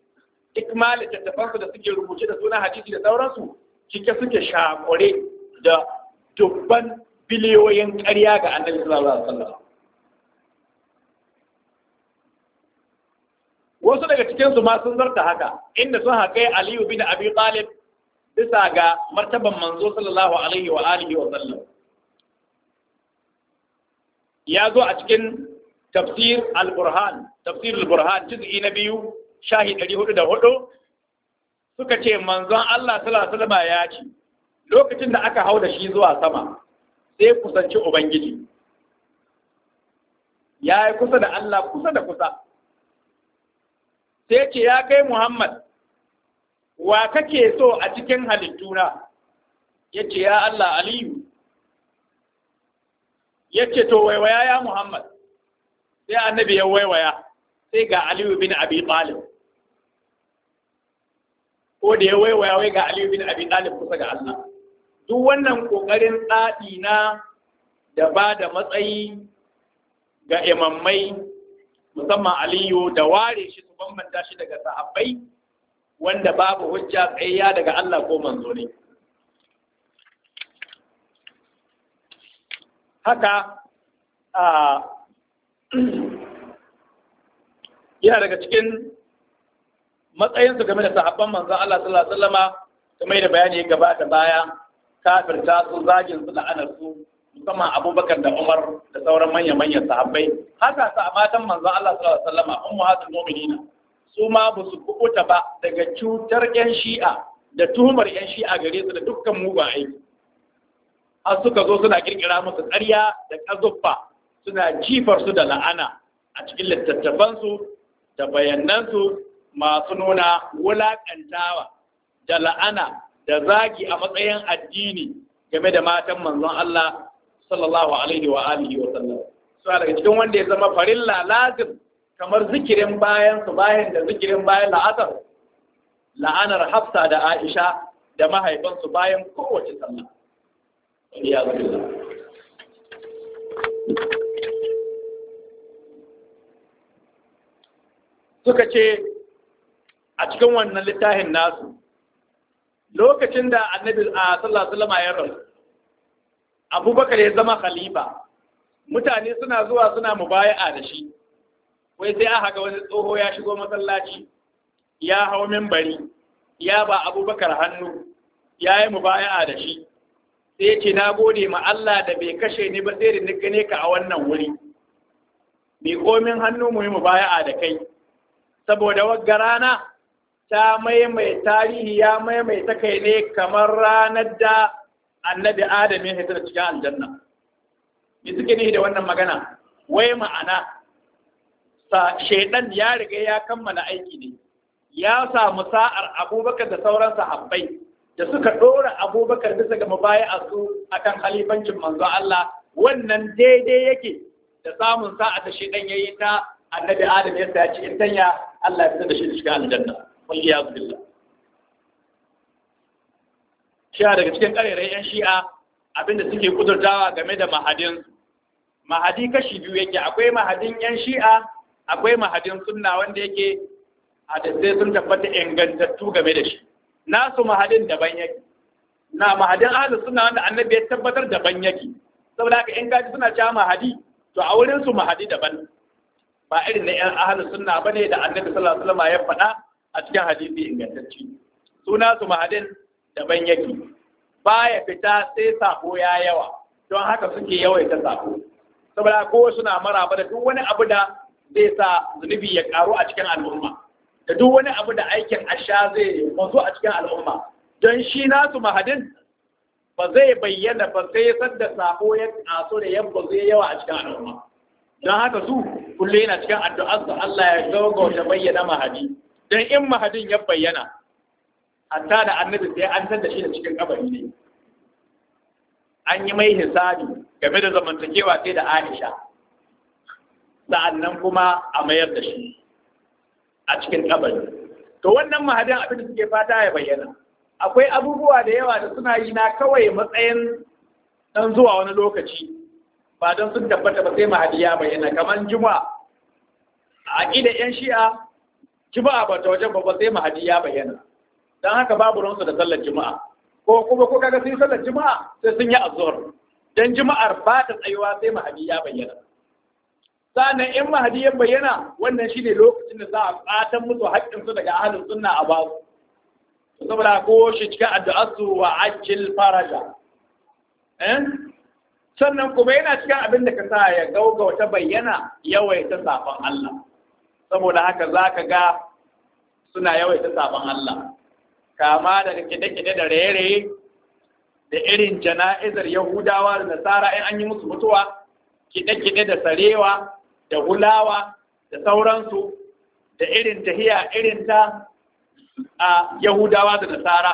[SPEAKER 2] duk ma littattafansu da suke rubuce da sunan hadisi da sauransu cike suke shakure da dubban biliyoyin ƙarya ga annabi sallallahu alaihi wasallam. Wasu daga cikinsu ma sun zarta haka inda sun haƙai Aliyu bin Abi Talib bisa ga martaban manzo sallallahu alaihi wa alihi wa sallam. Ya zo a cikin tafsir al-Burhan juz'i na 2 shahi 404 suka ce manzon Allah sallallahu alaihi wasallam ya ce lokacin da aka hau da shi zuwa sama sai kusanci ubangiji ya yi kusa da Allah kusa da kusa sai ce ya kai Muhammad wa kake so a cikin halittuna ya ce ya Allah Aliyu ya ce to waiwaya ya Muhammad sai annabi ya waiwaya sai ga Aliyu bin Abi Talib ko da ya waiwaya wai ga Aliyu bin Abi Talib kusa ga Allah. Duk wannan ƙoƙarin tsadi na da ba da matsayi ga imammai musamman Aliyu da ware shi su bambanta shi daga sahabbai wanda babu hujja tsayayya daga Allah ko manzo ne. Haka yana daga cikin matsayinsu game da sahabban manzon Allah sallallahu alaihi wasallama kamar da bayani gaba da baya kafirta su zagin su la'anar su musamman Abubakar da Umar da sauran manyan sahabbai haka sa matan manzon Allah sallallahu alaihi wasallama ummahatul mu'minina su ma ba su kubuta ba daga cutar yan shi'a da tuhumar yan shi'a gare su da dukkan mugun aiki har suka zo suna kirkira musu ƙarya da ƙazuffa suna jifar su da la'ana a cikin littattafansu da bayanansu masu nuna wulaƙantawa da la'ana da zagi a matsayin addini game da matan manzon Allah sallallahu alaihi wa alihi wa sallam. So daga cikin wanda ya zama farilla lazim kamar zikirin bayan su bayan da zikirin bayan la'asar la'anar Hafsa da Aisha da mahaifansu bayan kowace sallah. Ya zuwa. Suka ce a cikin wannan littafin nasu lokacin da annabi sallallahu alaihi wasallam ya rasu Abubakar ya zama khalifa mutane suna zuwa suna mubaya'a da shi wai sai aka ga wani tsoho ya shigo masallaci ya hawo minbari ya ba Abubakar hannu ya yi mubaya'a da shi sai ya ce na gode ma Allah da bai kashe ni ba sai da ni gane ka a wannan wuri mai komin hannu mu yi mubaya'a da kai saboda wagga rana ta maimai tarihi ya maimaita kai ne kamar ranar da annabi Adam ya hita cikin aljanna. Me suke nihi da wannan magana? Wai ma'ana shaidan ya riga ya kammala aiki ne. Ya samu sa'ar Abubakar da sauran sahabbai da suka ɗora Abubakar bisa ga mubaya'a su akan khalifancin manzo Allah wannan daidai yake da samun sa'a da shaidan yayi ta annabi Adam ya sa ci in tanya Allah ya fitar da shi cikin aljanna. Waliyadu billah. Shi'a daga cikin ƙarerai 'yan shi'a abinda suke kudurtawa game da mahadin. Mahadi kashi biyu yake, akwai mahadin 'yan shi'a, akwai mahadin sunna wanda yake hadisai sun tabbata ingantattu game da shi. Nasu mahadin daban yake. Na mahadin ahlus sunna wanda annabi ya tabbatar daban yake. Saboda haka in gaji suna cewa mahadi, to a wurin su mahadi daban. Ba irin na 'yan ahlus sunna bane da annabi sallallahu alaihi wasallam ya faɗa a cikin hadisi ingantacci. Suna su mahadin daban yake baya fita sai sako ya yawa don haka suke yawaita sako saboda kowa suna maraba da duk wani abu da zai sa zunubi ya karu a cikin al'umma da duk wani abu da aikin asha zai mazo a cikin al'umma don shi nasu mahadin ba zai bayyana ba sai sadda sako ya kaso da yabba zai yawa a cikin al'umma don haka su kulle yana cikin addu'ar su Allah ya gaugauta bayyana mahadi don in mahadin ya bayyana hatta da annabi sai an tada shi da cikin kabari ne an yi mai hisabi game da zamantakewa sai da Aisha sa'annan kuma a mayar da shi a cikin kabari to wannan mahadin abin da suke fata ya bayyana akwai abubuwa da yawa da suna yi na kawai matsayin dan zuwa wani lokaci ba don sun tabbata ba sai mahadi ya bayyana kamar juma'a a aqida yan shi'a juma'a ba ta wajen ba sai mahadi ya bayyana dan haka babu ransu da sallar juma'a ko kuma ko kaga sun sallar juma'a sai sun yi azhar dan juma'ar ba ta tsayuwa sai mahadi ya bayyana sannan in mahadi ya bayyana wannan shine lokacin da za a tsatan musu haƙƙin su daga ahlus sunna a basu saboda ko shi cikin addu'arsu wa ajil faraja sannan kuma yana cikin abin da ka sa ya gauga wata bayyana yawaita saban Allah saboda haka zaka ga suna yawaita saban Allah kama daga kide-kide da raye-raye da irin jana'izar Yahudawa da Nasara in an yi musu mutuwa kide-kide da sarewa da hulawa da sauransu da irin tahiya irin ta a Yahudawa da Nasara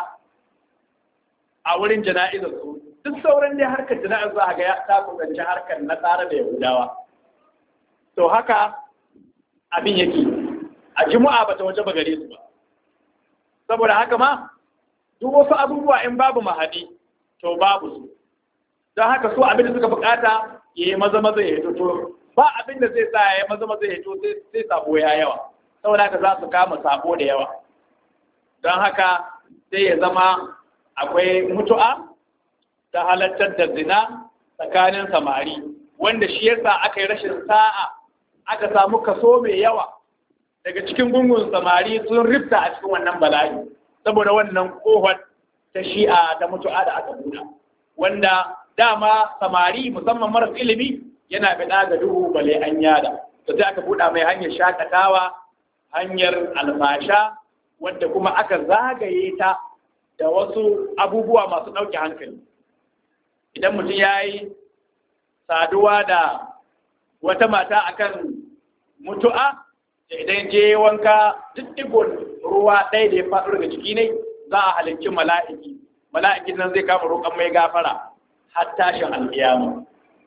[SPEAKER 2] a wurin jana'izar su duk sauran dai harkar jana'izar za a ga ya ta kusanci harkar Nasara da Yahudawa to haka abin yake a Juma'a bata waje ba gare su ba saboda haka ma duk wasu abubuwa in babu mahadi to babu su don haka su abin da suka bukata ya yi maza ya hito to ba abin da zai sa ya yi maza ya hito sai sabo ya yawa saboda haka za su kama sabo da yawa don haka sai ya zama akwai mutu'a ta halartar da zina tsakanin samari wanda shi yasa aka yi rashin sa'a aka samu kaso mai yawa daga cikin gungun samari sun rifta a cikin wannan bala'i saboda wannan kohon ta shi'a ta mutu'a da aka nuna wanda dama samari musamman maras ilimi yana bida ga duhu bale an yada to sai aka buɗa mai hanyar shakatawa hanyar alfasha wanda kuma aka zagaye ta da wasu abubuwa masu ɗauke hankali idan mutum ya yi saduwa da wata mata akan mutu'a idan je wanka duk digon ruwa ɗaya da ya faɗo daga ciki ne za a halicci mala'ikin nan zai kama roƙon mai gafara har tashin alƙiyama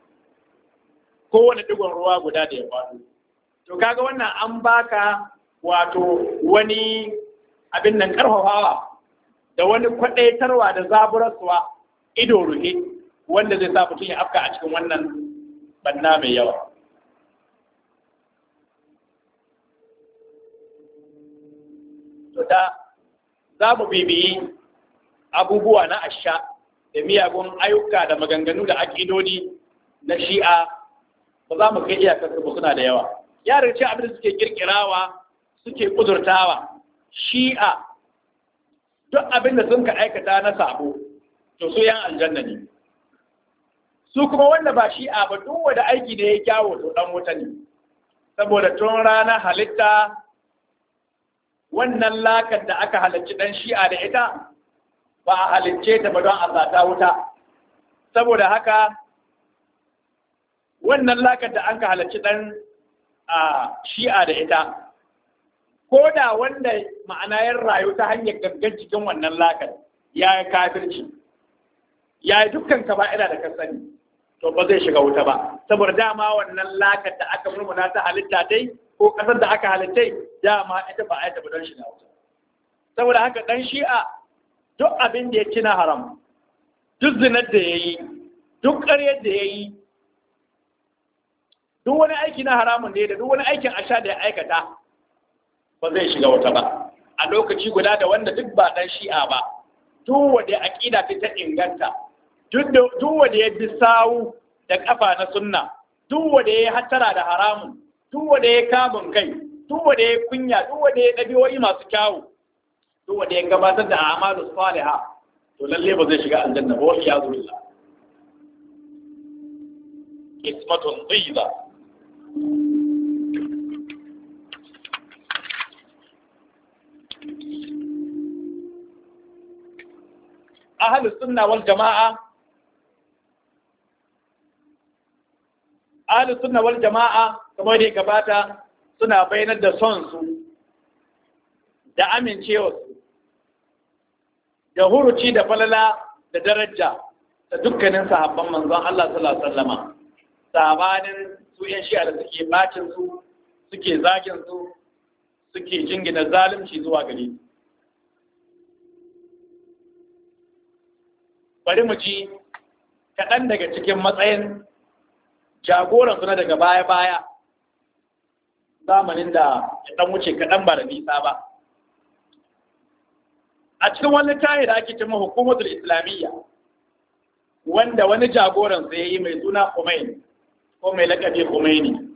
[SPEAKER 2] kowane digon ruwa guda da ya faɗo to kaga wannan an baka wato wani abin nan karfafawa da wani kwadaitarwa da zaburarsuwa ido ruhe wanda zai sa mutum ya afka a cikin wannan banna mai yawa to da za mu bibiyi abubuwa na asha da miyagun ayyuka da maganganu da akidodi na shi'a ba za mu kai iyakar su suna da yawa yaran ce abin da suke kirkirawa suke kudurtawa shi'a duk abin da sun ka aikata na sabo to su yan aljanna ne su kuma wanda ba shi'a ba duk wanda aiki da ya kyawo to dan wuta ne saboda tun ranar halitta wannan lakar da aka halicci dan shi'a da ita ba a halicce ta ba don a sata wuta saboda haka wannan lakar da an ka halicci dan shi'a da ita ko da wanda ma'ana ya rayu ta hanyar gangan cikin wannan lakar ya yi kafirci ya yi dukkan kaba'ira da ka sani to ba zai shiga wuta ba saboda dama wannan lakar da aka murmuna ta halitta dai ko kasar da aka halittai dama ita ba a yi don shiga wuta saboda haka dan shi'a duk abin da ya ci na haram duk zinar da ya yi duk ƙaryar da ya yi duk wani aiki na haramun ne da duk wani aikin asha da ya aikata ba zai shiga wuta ba a lokaci guda da wanda duk ba dan shi'a ba duk wanda aqida ta inganta duk wanda ya bi sawu da kafa na sunna duk wanda ya hattara da haramun duk wanda ya kamun kai duk wanda ya kunya duk wanda ya dabi'o'i masu kyawu duk wanda ya gabatar da a'malus salihah to lalle ba zai shiga aljanna ba wallahi ya zuwa ismatun dhiba ahlus sunna wal jama'a kamar da gabata suna bayanar da son su da amincewa su da huruci da falala da daraja da dukkanin sahabban manzon Allah sallallahu alaihi wasallama sabanin su yan shi'a da suke bacin su suke zagin su suke jingina zalunci zuwa gare su bari mu ci kaɗan daga cikin matsayin jagoransu na daga baya-baya zamanin da ya ɗan wuce kaɗan ba da nisa ba. A cikin wani littafi da ake cewa hukumatul islamiyya wanda wani jagoran sai yayi mai suna Khomeini ko mai lakabi Khomeini,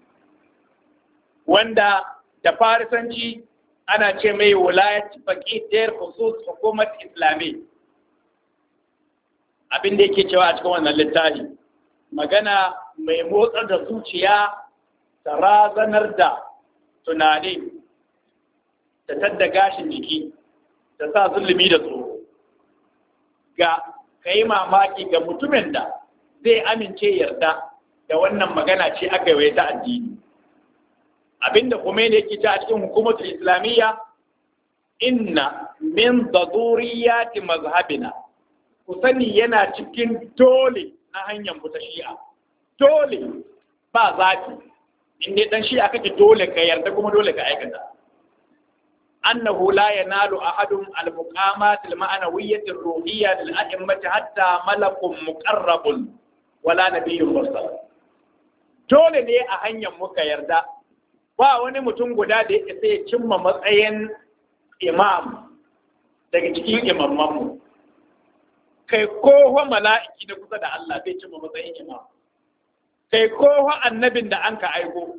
[SPEAKER 2] wanda da farisanci ana ce mai wilayat faqih der khusus hukumat islami. Abin da yake cewa a cikin wannan littafi magana mai motsar da zuciya, ta razanar da tunani, ta tadda gashin jiki, ta sa zulumi da tsoro. Ga kai mamaki ga mutumin da zai amince yarda da wannan magana ce aka yi ta addini. Abinda kuma ne yake ta a cikin hukumatul islamiyya, inna min daruriyati mazhabina, ku sani yana cikin dole na hanyar mu ta shi'a, dole ba zafi. In dai dan shi'a kake dole ka yarda kuma dole ka aikata. أنه لا ينال أحد المقامات المعنوية الروحية للأئمة حتى ملك مقرب ولا نبي مرسل. dole ne a hanyar muka yarda ba wani mutum guda da ya sai cimma matsayin imam daga cikin imammanmu. Kai kowa mala'iki na kusa da Allah bai cimma matsayin imam. Kai kowa annabin da an ka aiko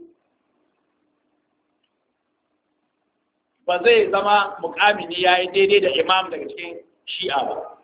[SPEAKER 2] ba zai zama mukamini ya yi daidai da imam daga cikin shi'a ba.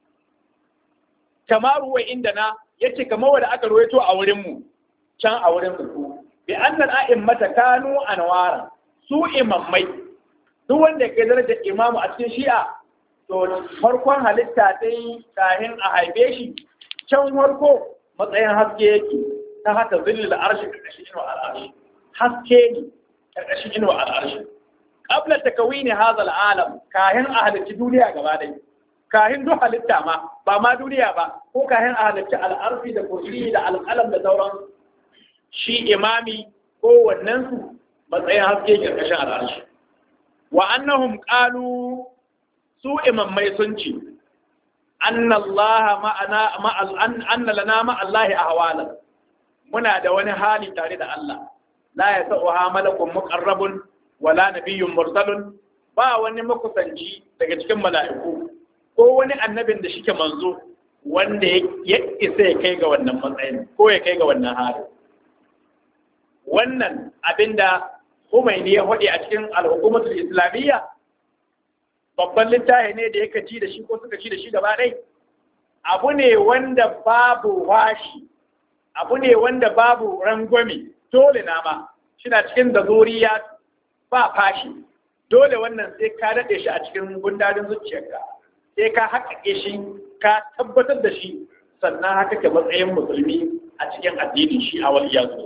[SPEAKER 2] Kamar ruwa inda na ya ce kamar wadda aka ruwaito a wurinmu can a wurin su bi annal a'immata kanu anwara, su imammai duk wanda ke darajar imamu a cikin shi'a to farkon halitta dai kahin a haife shi can farko matsayin haske yake ta haka zillil arshi karkashin inuwa al'arshi, haske ne karkashin inuwa al'arshi. Qabla takawini hadha al'alam, kahin a halitta duniya gaba dai, kahin duk halitta ma ba ma duniya ba, ko kahin a halitta al'arfi da kursi da alƙalam da sauran, shi imami ko wannan su matsayin haske karkashin al'arshi. Wa annahum qalu, su imammai sun ce anna Allah ma'ana anna lana ma'allahi ahwalan, muna da wani hali tare da Allah, la yasauha malakun muqarrabun wala nabiyyun mursalun, ba wani makusanci daga cikin mala'iku ko wani annabin da shike manzo wanda ya isa ya kai ga wannan matsayin ko ya kai ga wannan hali. Wannan abinda Khomeini ya faɗi a cikin al-hukumatul islamiyya babban littafi ne da yake ci da shi ko suka ci da shi gaba ɗaya. Abu ne wanda babu washi, abu ne wanda babu rangwame, dole na ma shi na cikin da zuriya ba fashi. Dole wannan sai ka daɗe shi a cikin gundarin zuciyarka, sai ka haƙaƙe shi, ka tabbatar da shi, sannan haka ke matsayin musulmi a cikin addinin shi a wal iyazu.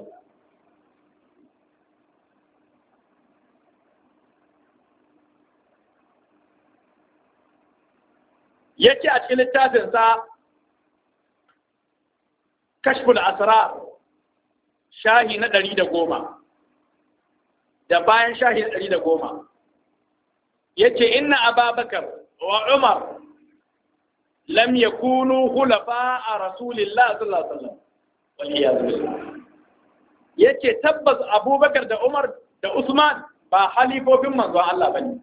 [SPEAKER 2] Yace a cikin littafinsa Kashful Asrar shahi na 110 da bayan shahi 110 yace inna Abubakar wa Umar lam yakunu khulafa Rasulillah sallallahu alaihi wasallam wal iyad billah. Yace tabbas Abubakar da Umar da Usman ba halifofin manzon Allah bane.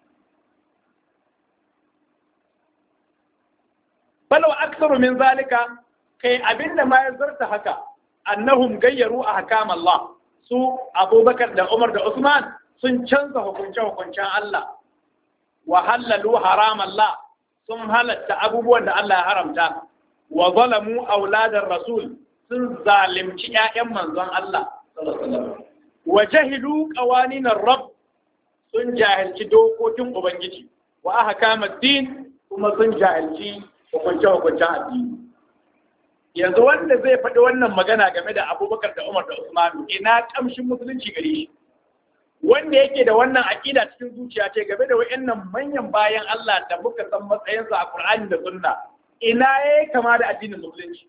[SPEAKER 2] Bal wa aktsaru min zalika, kai abinda ma ya zarta haka, annahum gayyaru ahkam Allah, su Abubakar da Umar da Usman sun canza hukunce-hukuncen Allah, wa halalu haram Allah, sun halatta abubuwan da Allah ya haramta, wa zalamu auladar Rasul, sun zalimci ƴaƴan manzon Allah, wa jahilu qawaninar Rabb, sun jahilci dokokin Ubangiji, wa ahkamad din, kuma sun jahilci hukunce-hukuncen addini. Yanzu wanda zai faɗi wannan magana game da Abubakar da Umar da Usman, ina kamshin musulunci gare shi? Wanda yake da wannan aƙida cikin zuciya ce game da wayannan manyan bayan Allah da muka san matsayinsa a Qur'ani da Sunna, ina yayi kama da addinin musulunci?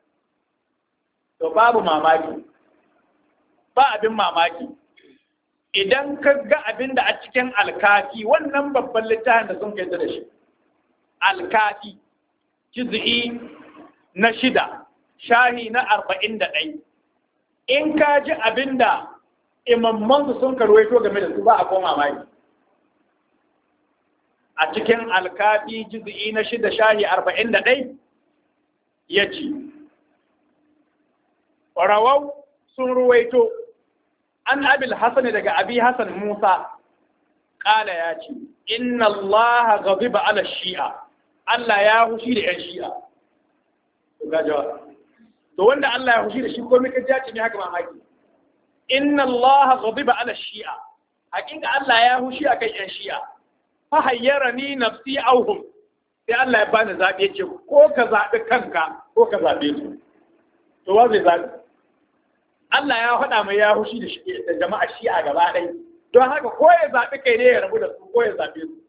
[SPEAKER 2] To babu mamaki, ba abin mamaki idan ka ga abin da a cikin Al-Kafi, wannan babban littafin da sun kai da shi, Al-Kafi juz'i na 6 shahi na 41, in ka ji abinda imamman su sun karwaito game da su ba a koma mai a cikin alkafi juz'i na 6 shahi 41 yace rawau sun ruwaito an abil hasan daga abi hasan musa kala ya ce inna allaha ghadiba ala shi'a Allah ya hushi da yan shi'a ga jawa to wanda Allah ya hushi da shi ko mika jaci ne haka mamaki inna allaha ghadiba ala shi'a hakika Allah ya hushi akan yan shi'a fa hayyarani nafsi auhum sai Allah ya bani zabi yace ko ka zabi kanka ko ka zabe su to wa zai zabi Allah ya faɗa mai ya hushi da jama'a shi'a gaba ɗaya don haka ko ya zaɓi kai ne ya rabu da su ko ya zaɓe su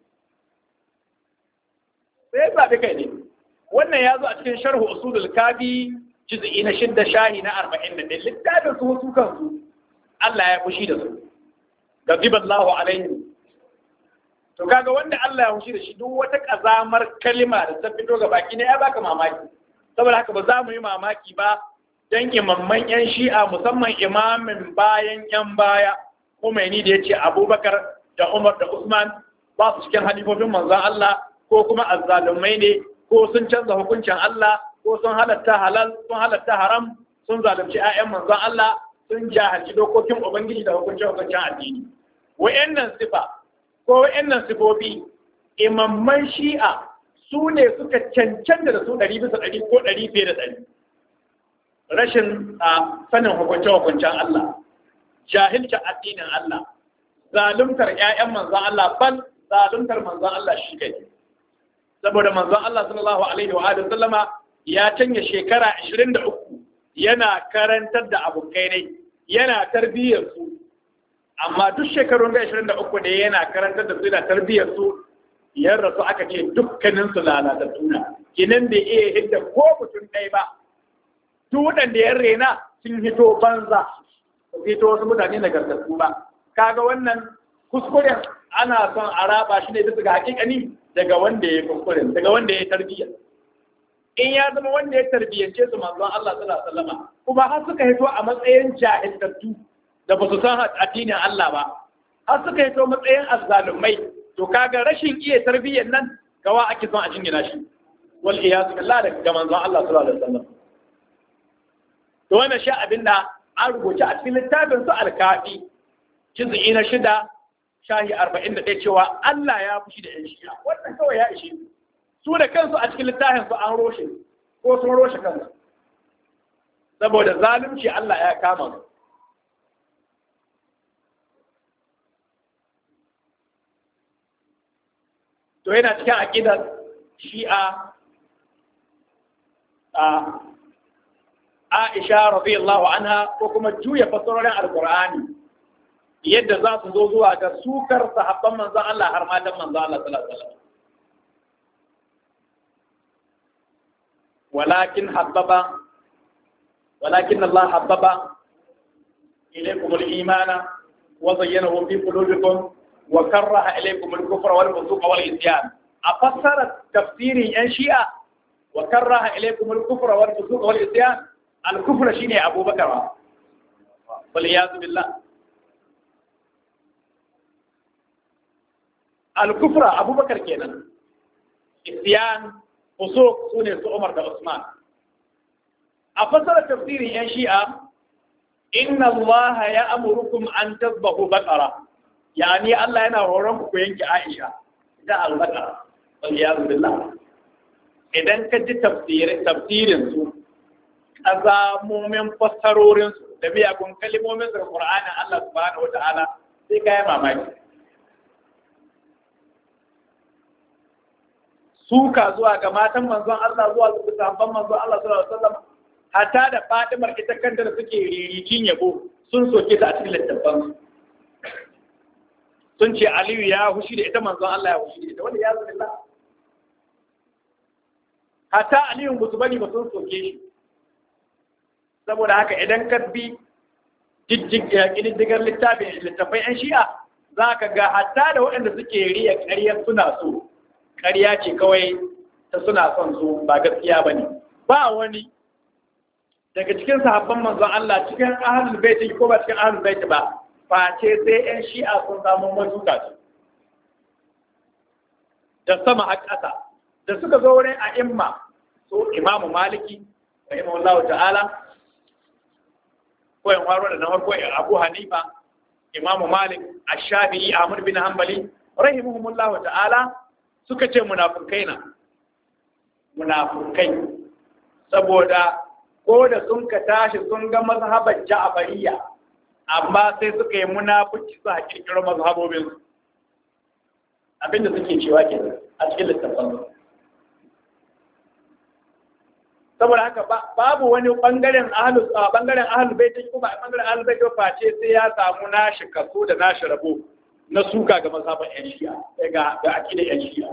[SPEAKER 2] sai ya zaɓi kai ne wannan ya zo a cikin sharhu usulul kafi juz'i na 6 shahi na 41 littafin su kansu Allah ya fushi da su gadiballahu alaihi to kaga wanda Allah ya fushi da shi duk wata kazamar kalima da ta fito ga baki ne ya baka mamaki saboda haka ba za mu yi mamaki ba dan imamman yan shi'a musamman imamin bayan yan baya Khomeini da yace Abubakar da Umar da Usman ba su cikin halifofin manzon Allah ko kuma azzalumai ne ko sun canza hukuncin Allah ko sun halatta halal sun halatta haram sun zalunci ƴaƴan manzon Allah sun jahilci dokokin ubangiji da hukuncin addini wayannan sifa ko wayannan sifofi imamman shi'a su ne suka cancanta da su 100% ko 100% rashin sanin hukuncin Allah jahilcin addinin Allah zaluntar ƴaƴan manzon Allah bal zaluntar manzon Allah shi kai saboda manzon Allah sallallahu alaihi wa alihi sallama ya canja shekara 23 yana karantar da abokai ne yana tarbiyyar su amma duk shekarun da 23 da yana karantar da su yana tarbiyyar su yan rasu aka ce dukkanin su lalatattu na kinan da iya hidda ko mutum ɗaya ba duk waɗanda ya rena sun hito banza fito wasu mutane na gargaɗu ba kaga wannan kuskuren ana son a raba shi ne bisa ga hakikani daga wanda ya kuskure daga wanda ya tarbiyya in ya zama wanda ya tarbiyyance su manzon Allah sallallahu alaihi wasallam kuma har suka hito a matsayin jahiltattu da ba su san addinin Allah ba har suka hito matsayin azzalumai to kaga rashin iya tarbiyyar nan gawa ake son a jingina shi wal iyaz billah daga manzon Allah sallallahu alaihi wasallam to wannan sha abinda an rubuta a cikin littafin su alkafi juz'i na 6 shahi 41 cewa Allah ya fushi da 'yan shi'a wannan kawai ya ishe su da kansu a cikin littafin su an roshe ko sun roshe kansu saboda zalunci Allah ya kama su to yana cikin aqidar shi'a Aisha radiyallahu anha ko kuma juya fasarorin alqur'ani yadda za su zo zuwa ga sukar sahabban manzon Allah har matan manzon Allah sallallahu alaihi wasallam walakin Allah habbaba ilaykum al-imana wa zayyanahu fi qulubikum wa karaha ilaykum al-kufra wal fusuqa wal isyan afassara tafsirin yan shi'a wa karaha ilaykum al-kufra wal fusuqa wal isyan al-kufra shine Abubakar wal iyaz billah al-kufra Abubakar kenan isyan fusuq sune su Umar da Usman a fasara tafsirin yan shi'a inna Allah ya'murukum an tadhbahu baqara yani Allah yana horon ku yanke Aisha da al-baqara wal iyaz billah idan ka ji tafsirin su azamomin fassarorin su da biyagun kalmomin su Qur'anin Allah subhanahu wata'ala sai kai mamaki suka zuwa ga matan manzon Allah zuwa ga sahabban manzon Allah sallallahu alaihi wasallam hatta da Fatimar ita kanta da suke ririkin yabo sun soke ta a cikin littafin sun ce Aliyu ya hushi da ita manzon Allah ya hushi da ita wanda ya zo billah hatta Aliyu musu bani ba sun soke shi saboda haka idan ka bi ƙididdigar littafai 'yan shi'a za ka ga hatta da waɗanda suke riya ƙaryar suna so ƙarya ce kawai ta suna son su ba gaskiya ba ne ba wani daga cikin sahabban manzon Allah cikin ahlul bait ko ba cikin ahlul bait ba face sai 'yan shi'a sun samu masuka su da sama a ƙasa da suka zo wurin a'imma so imamu maliki rahimahullahu ta'ala ko yan waro da na farko abu hanifa imamu malik ash-shafi'i ahmad bin hanbali rahimahumullahu ta'ala suka ce munafukai saboda ko da sun ka tashi sun ga mazhabar ja'fariyya amma sai suka yi munafuci su a kirkiro mazhabobin su abinda suke cewa ke a cikin littafin saboda haka babu wani bangaren ahlul bait ko ba bangaren ahlul bait ba ce sai ya samu nashi kaso da nashi rabo na suka ga mazhaban yan shi'a ga akidar yan shi'a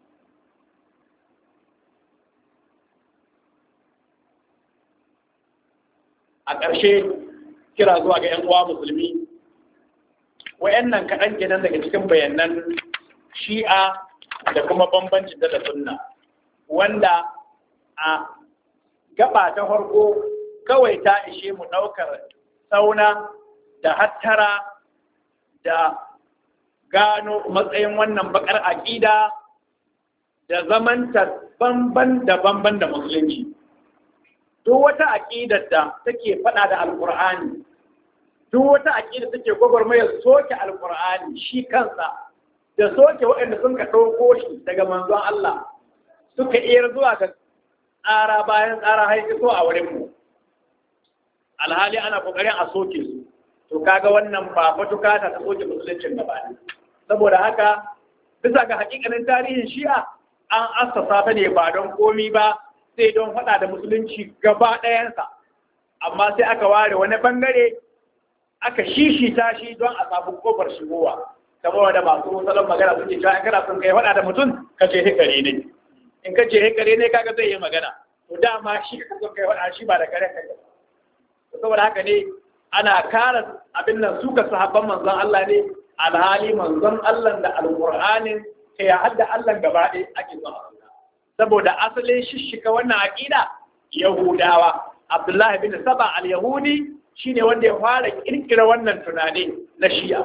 [SPEAKER 2] a ƙarshe kira zuwa ga 'yan uwa musulmi wayannan kaɗan kenan daga cikin bayanan shi'a da kuma bambancin da sunna wanda a gaba ta farko kawai ta ishe mu ɗaukar sauna da hattara da gano matsayin wannan bakar aƙida da zamanta banban da musulunci. Duk wata aƙidar da take faɗa da alƙur'ani, duk wata aƙidar take gwagwarmayar soke alƙur'ani shi kansa da soke waɗanda sun ka ɗauko shi daga manzon Allah suka iya zuwa ga tsara bayan tsara haifi so a wurinmu. Alhali ana ƙoƙarin a soke su, to kaga wannan ba matuka ta soke musuluncin gaba ne. Saboda haka, bisa ga haƙiƙanin tarihin shi'a an assasa ta ne ba don komi ba, sai don faɗa da musulunci gaba ɗayansa, amma sai aka ware wani ɓangare aka shishita shi don a samu kofar shigowa, kamar da masu salon magana suke cewa in kana son kai faɗa da mutum ka ce hikare ne, in ka ce hikare ne kaga zai yi magana, to dama shi ka son kai faɗa shi ba da kare kai. Saboda haka ne ana kara abin nan suka sahabban manzon Allah ne, alhali manzon Allah da alƙur'anin kai hadda Allah gaba ɗaya ake son saboda asalin shishika wannan aƙida Yahudawa. Abdullahi bin Saba al-Yahudi shine wanda ya fara kirkira wannan tunani na Shi'a.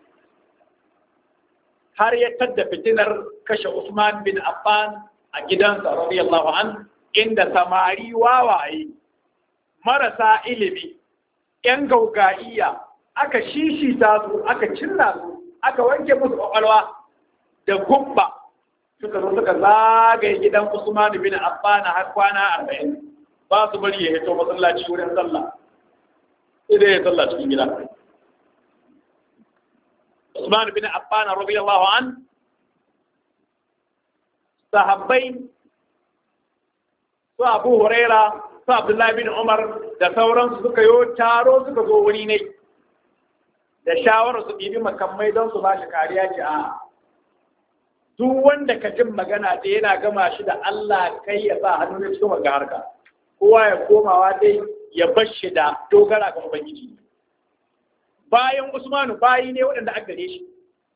[SPEAKER 2] Har ya tadda fitinar kashe Usman bin Affan a gidansa radiyallahu an, inda samari wawaye marasa ilimi ƴan gaugaiya aka shishita su, aka cinna su, aka wanke musu kwakwalwa da gubba, suka zo suka zagaye gidan Usman bin Affan har kwana 40 ba su bari ya hito masallaci wurin sallah, idan ya sallah cikin gida. Usman bin Affan radiyallahu an, sahabbai su Abu Huraira, su Abdullah bin Umar da sauransu suka yo taro suka zo wuri ne da shawarar su ɗibi makamai don su ba shi kariya ce a duk wanda ka jin magana da yana gama shi da Allah kai ya sa hannu ne cikin wanga harka, kowa ya komawa dai ya bar shi da dogara ga Ubangiji. Bayan Usmanu bayi ne waɗanda aka gare shi,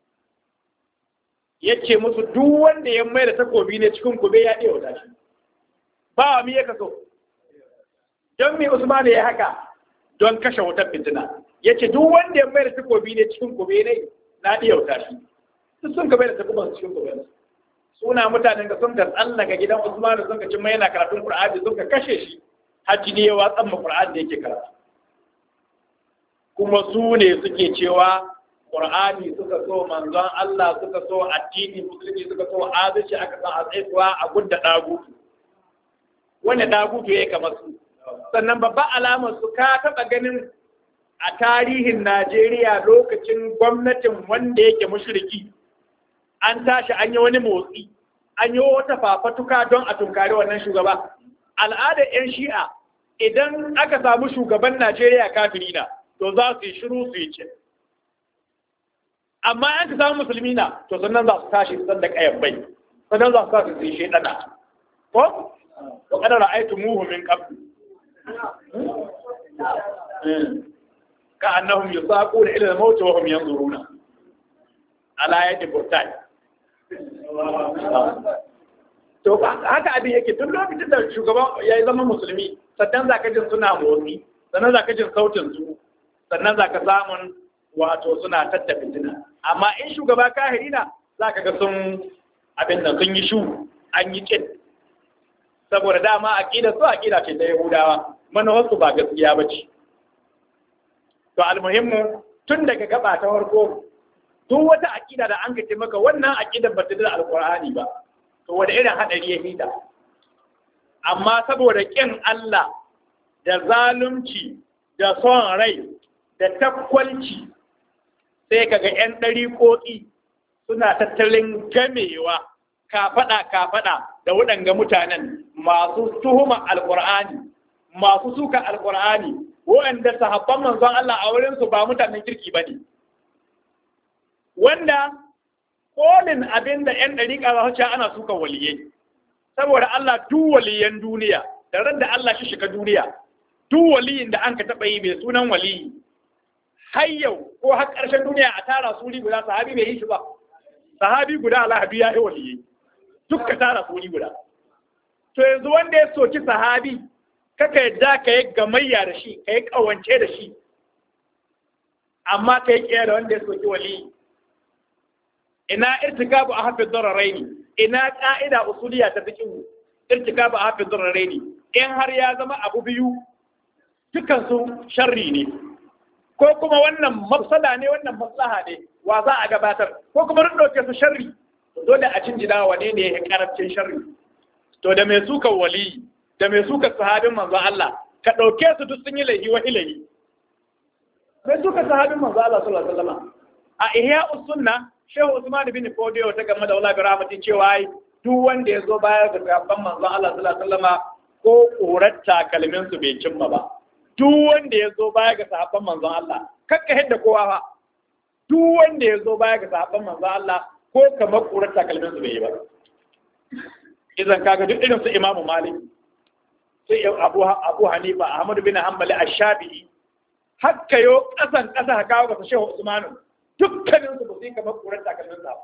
[SPEAKER 2] ya ce musu duk wanda ya mai da takobi ne cikin kube ya ɗaya wata shi, ba wa mi ya kaso. Don me Usmanu ya haka? Don kashe wutar fitina. Ya ce duk wanda ya mai da takobi ne cikin kube ne na ɗaya wata shi. Duk sun ka bai da takuban cikin gobe suna mutanen da sun ka tsallaka gidan Usman sun ka cin mai yana karatun Qur'ani sun ka kashe shi haji ne ya watsan ma Qur'ani da yake karatu, kuma su ne suke cewa Qur'ani suka so, manzon Allah suka so, addini musulmi suka so, adalci aka san a tsaituwa a gudda dagutu. Wanda dagutu ya kamar su. Sannan babban alamar su ka taɓa ganin a tarihin Najeriya lokacin gwamnatin wanda yake mushriki an tashi an yi wani motsi, an yi wata fafatuka don a tunkari wannan shugaba. Al'adar 'yan shi'a idan aka samu shugaban Najeriya kafiri na, to za su yi shiru su yi ce. Amma yanka samu musulmi na, to sannan za su tashi san da kayan bai, sannan za su tashi su yi shaidana. Ko? Wa kada ra'aitu muhu min qabl. Ka annahum yusaquna ila al-maut wa hum yanzuruna. Ala yadi burtai. To haka abin yake tun lokacin da shugaban ya zama musulmi, sannan za ka jin suna motsi, sannan za ka jin sautin su, sannan za ka samun wato suna tattafa fitina. Amma in shugaba kahiri na za ka ga sun abin da sun yi shu an yi kin saboda dama aqida su aqida ce ta Yahudawa manuwarsu ba gaskiya ba ce. To almuhimmu tun daga gaba ta farko duk wata aqida da an kace maka wannan aqidar ba ta da alqur'ani ba to wanda irin hadari ya hida. Amma saboda kin Allah da zalunci da son rai da takwalci sai kaga 'yan ɗariƙoƙi suna tattalin gamewa kafaɗa da waɗanga mutanen masu tuhuma alƙur'ani masu suka alƙur'ani waɗanda sahabban manzon Allah a wurinsu ba mutanen kirki ba ne wanda kolin abin da 'yan ɗariƙa za su ce ana suka waliyai saboda Allah duk waliyan duniya da ran da Allah shi shiga duniya duk waliyin da an ka taɓa yi mai sunan waliyi har yau ko har ƙarshen duniya a tara suri guda sahabi bai yi shi ba sahabi guda alhabi ya yi waliyi duk ka tara suri guda to yanzu wanda ya soki sahabi kaka yadda ka yi gamayya da shi ka yi ƙawance da shi amma ka yi ƙiyar da wanda ya soki waliyi ina irtikabu a hafi dararaini ina ƙa'ida usuliya ta fiqh irtikabu a hafi dararaini in har ya zama abu biyu dukansu sharri ne ko kuma wannan mafsada ne wannan maslaha ne wa za a gabatar ko kuma ɗauke su sharri dole a cinjina wane ne ya karabcin sharri to da mai suka wali da mai suka sahabin manzo Allah ka ɗauke su duk sun yi laihi wa ilahi mai suka sahabin manzo Allah sallallahu alaihi wasallam a ihya usunna shehu Usman bin Fodiyo ta game da wala bi rahmatin cewa duk wanda ya zo baya ga sahabban manzo Allah sallallahu alaihi wasallam ko ƙurar takalmin su bai cimma ba duk wanda ya zo baya ga sahabban manzon Allah kakka hidda kowa ba duk wanda ya zo baya ga sahabban manzon Allah ko kamar ƙurar takalmin su bai yi ba idan kaga duk irin su Imam Malik sai Abu Hanifa Ahmad bin Hanbali Ash-Shafi'i hakka yo kasan kasa kawo ga Shehu Usman dukkanin su ba su kamar ƙurar takalmin su ba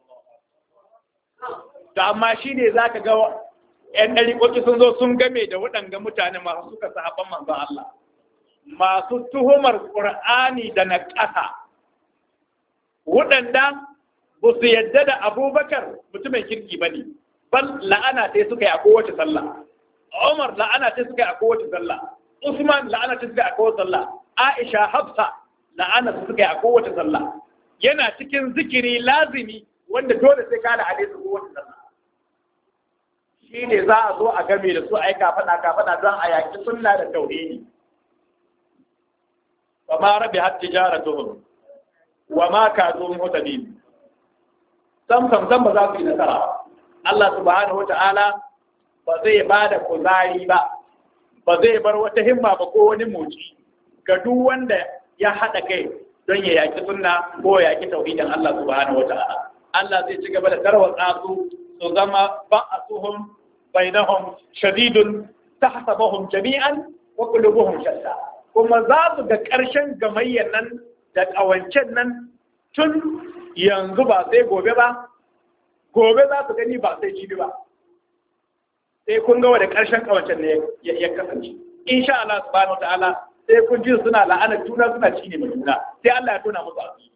[SPEAKER 2] to amma shine zaka ga ‘yan ɗariƙoƙi sun zo sun game da waɗanga mutane masu suka sahabban manzon Allah, masu tuhumar ƙur'ani da na ƙasa, waɗanda ba su yadda da Abubakar mutumin kirki ba ne, bal la'ana ta suka yi a kowace sallah, Umar la'ana ta suka yi a kowace sallah, Usman la'ana ta suka yi a kowace sallah, Aisha Hafsa la'ana ta suka yi a kowace sallah, yana cikin zikiri lazimi wanda dole sai ka la'ane su kowace sallah. Shi ne za a zo a game da su a yi kafaɗa don a yaƙi sunna da tauhidi. Wa ma rabi har tijaratuhum wa ma kadu muhtadin. Sam ba za su yi nasara. Allah subhanahu wata'ala ba zai ba da kuzari ba zai bar wata himma ba ko wani moci ga duk wanda ya haɗa kai don ya yaƙi sunna ko ya yaƙi tauhidin Allah subhanahu wata'ala. Allah zai ci gaba da tarwatsa su zama ba'asuhum bainahum shadidun tahsabuhum jami'an wa qulubuhum shatta kuma za su ga ƙarshen gamayyar nan da ƙawancen nan tun yanzu ba sai gobe za su gani ba sai jibi ba sai kun ga wanda ƙarshen ƙawancen ne ya kasance insha Allah subhanahu wataala sai kun ji suna la'anar juna suna ci ne mai juna sai Allah ya tona musu asiri